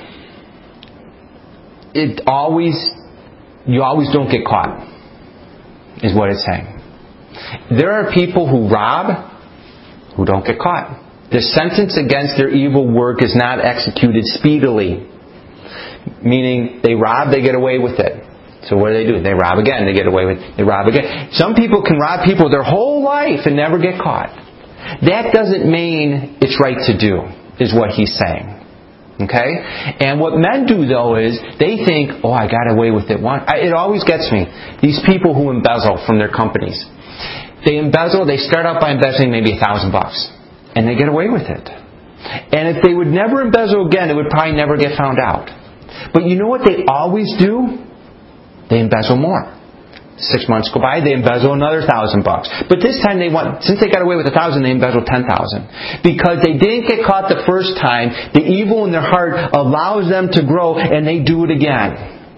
A: it always, you always don't get caught, is what it's saying. There are people who rob who don't get caught. The sentence against their evil work is not executed speedily. Meaning, they rob, they get away with it. So what do they do? They rob again, they get away with it. They rob again. Some people can rob people their whole life and never get caught. That doesn't mean it's right to do, is what he's saying. Okay? And what men do, though, is they think, oh, I got away with it once. It always gets me. These people who embezzle from their companies. They embezzle, they start out by embezzling maybe a thousand bucks. And they get away with it. And if they would never embezzle again, it would probably never get found out. But you know what they always do? They embezzle more. Six months go by, they embezzle another thousand bucks. But this time they want, since they got away with a thousand, they embezzle ten thousand. Because they didn't get caught the first time, the evil in their heart allows them to grow, and they do it again.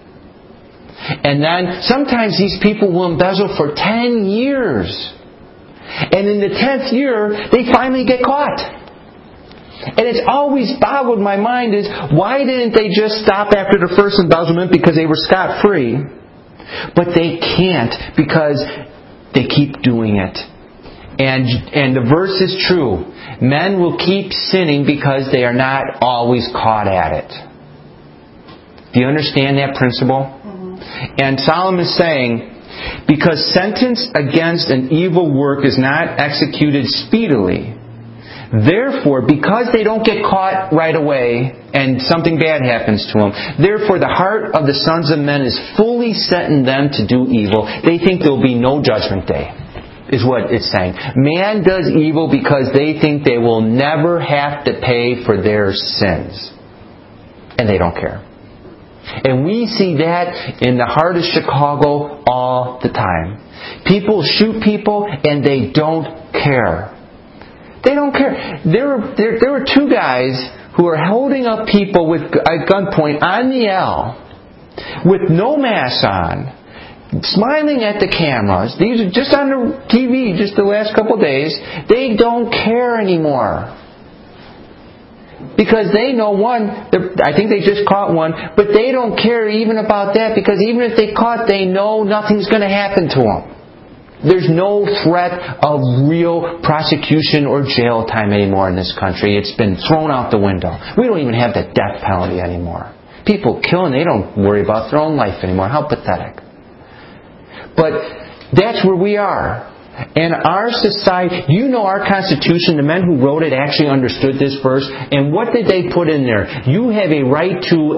A: And then sometimes these people will embezzle for ten years. And in the tenth year, they finally get caught. And it's always boggled my mind is, why didn't they just stop after the first embezzlement because they were scot-free? But they can't, because they keep doing it. And and the verse is true. Men will keep sinning because they are not always caught at it. Do you understand that principle? Mm-hmm. And Solomon is saying, because sentence against an evil work is not executed speedily, therefore, because they don't get caught right away and something bad happens to them, therefore the heart of the sons of men is fully set in them to do evil. They think there will be no judgment day, is what it's saying. Man does evil because they think they will never have to pay for their sins. And they don't care. And we see that in the heart of Chicago all the time. People shoot people and they don't care. They don't care. There were, there, there were two guys who were holding up people with at gunpoint on the L with no mask on, smiling at the cameras. These are just on the T V just the last couple of days. They don't care anymore. Because they know one, I think they just caught one, but they don't care even about that, because even if they caught, they know nothing's going to happen to them. There's no threat of real prosecution or jail time anymore in this country. It's been thrown out the window. We don't even have the death penalty anymore. People kill and they don't worry about their own life anymore. How pathetic. But that's where we are. And our society, you know our Constitution, the men who wrote it actually understood this verse. And what did they put in there? You have a right to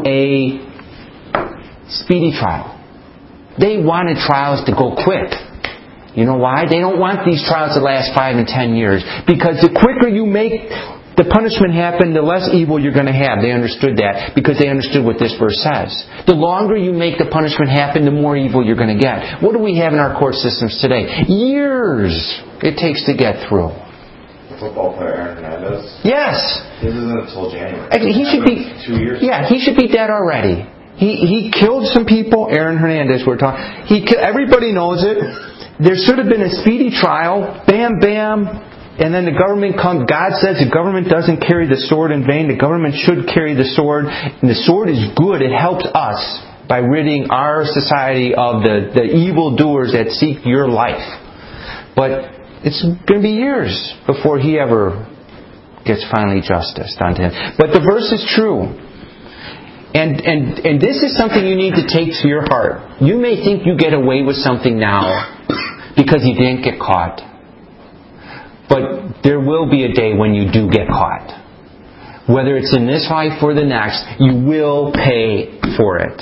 A: a speedy trial. They wanted trials to go quick. You know why? They don't want these trials to last five and ten years. Because the quicker you make the punishment happen, the less evil you're going to have. They understood that because they understood what this verse says. The longer you make the punishment happen, the more evil you're going to get. What do we have in our court systems today? Years it takes to get through.
C: Football player Aaron Hernandez?
A: Yes.
C: His isn't until January.
A: Actually, he should be
C: two years.
A: Yeah, he should be dead already. He he killed some people. Aaron Hernandez, we're talking. He everybody knows it. There should have been a speedy trial. Bam, bam. And then the government comes. God says the government doesn't carry the sword in vain. The government should carry the sword. And the sword is good. It helps us by ridding our society of the, the evildoers that seek your life. But it's going to be years before He ever gets finally justice done to him. But the verse is true. And, and, and this is something you need to take to your heart. You may think you get away with something now because you didn't get caught. But there will be a day when you do get caught. Whether it's in this life or the next, you will pay for it.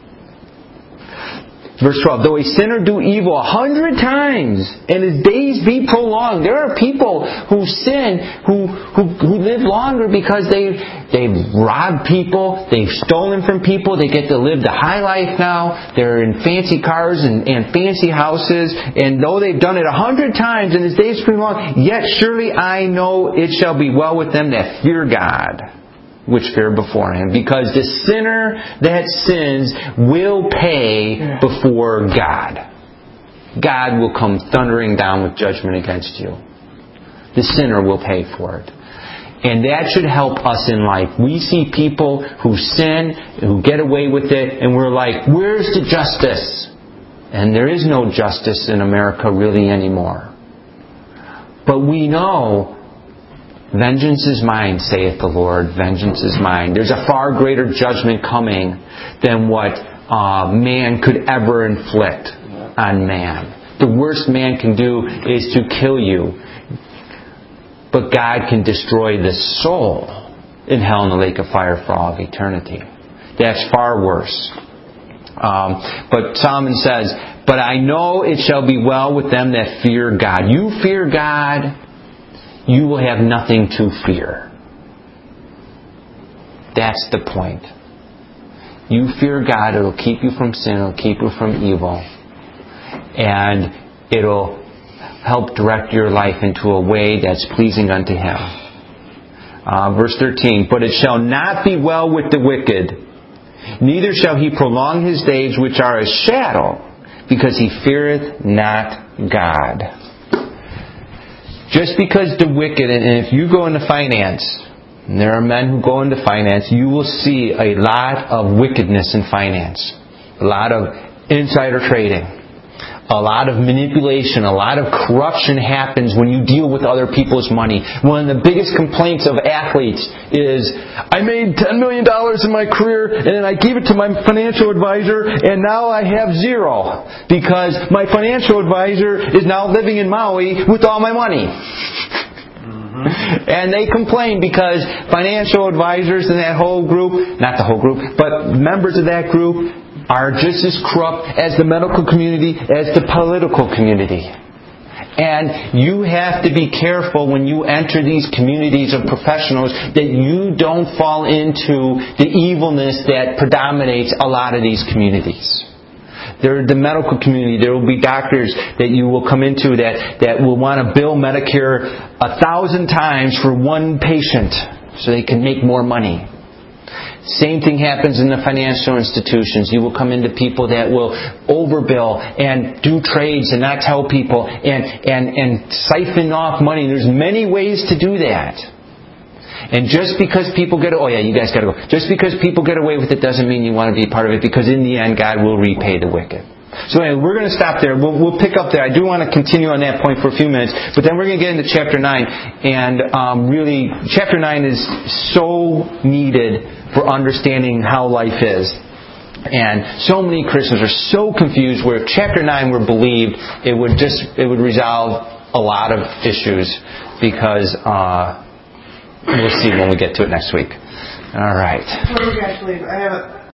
A: Verse twelve, though a sinner do evil a hundred times, and his days be prolonged. There are people who sin, who, who, who live longer because they, they've robbed people, they've stolen from people, they get to live the high life now, they're in fancy cars and, and fancy houses, and though they've done it a hundred times and his days prolonged, yet surely I know it shall be well with them that fear God, which fear before Him. Because the sinner that sins will pay before God. God will come thundering down with judgment against you. The sinner will pay for it. And that should help us in life. We see people who sin, who get away with it, and we're like, where's the justice? And there is no justice in America really anymore. But we know, vengeance is mine, saith the Lord. Vengeance is mine. There's a far greater judgment coming than what uh, man could ever inflict on man. The worst man can do is to kill you. But God can destroy the soul in hell and the lake of fire for all of eternity. That's far worse. Um, but Solomon says, but I know it shall be well with them that fear God. You fear God, you will have nothing to fear. That's the point. You fear God, it'll keep you from sin, it'll keep you from evil. And it'll help direct your life into a way that's pleasing unto Him. Uh, verse thirteen, but it shall not be well with the wicked, neither shall he prolong his days which are a shadow, because he feareth not God. Just because the wicked, and if you go into finance, and there are men who go into finance, you will see a lot of wickedness in finance. A lot of insider trading. A lot of manipulation, a lot of corruption happens when you deal with other people's money. One of the biggest complaints of athletes is, I made ten million dollars in my career and then I gave it to my financial advisor and now I have zero because my financial advisor is now living in Maui with all my money. Mm-hmm. And they complain because financial advisors in that whole group, not the whole group, but members of that group are just as corrupt as the medical community, as the political community. And you have to be careful when you enter these communities of professionals that you don't fall into the evilness that predominates a lot of these communities. There, the medical community, there will be doctors that you will come into that, that will want to bill Medicare a thousand times for one patient so they can make more money. Same thing happens in the financial institutions. You will come into people that will overbill and do trades and not tell people and, and, and siphon off money. There's many ways to do that. And just because people get, oh yeah, you guys got to go. Just because people get away with it doesn't mean you want to be part of it, because in the end, God will repay the wicked. So anyway, we're going to stop there. We'll, we'll pick up there. I do want to continue on that point for a few minutes, but then we're going to get into chapter nine. And um, really, chapter nine is so needed for understanding how life is. And so many Christians are so confused where if chapter nine were believed, it would just it would resolve a lot of issues, because uh, we'll see when we get to it next week. All right.
E: Before we actually leave, I have a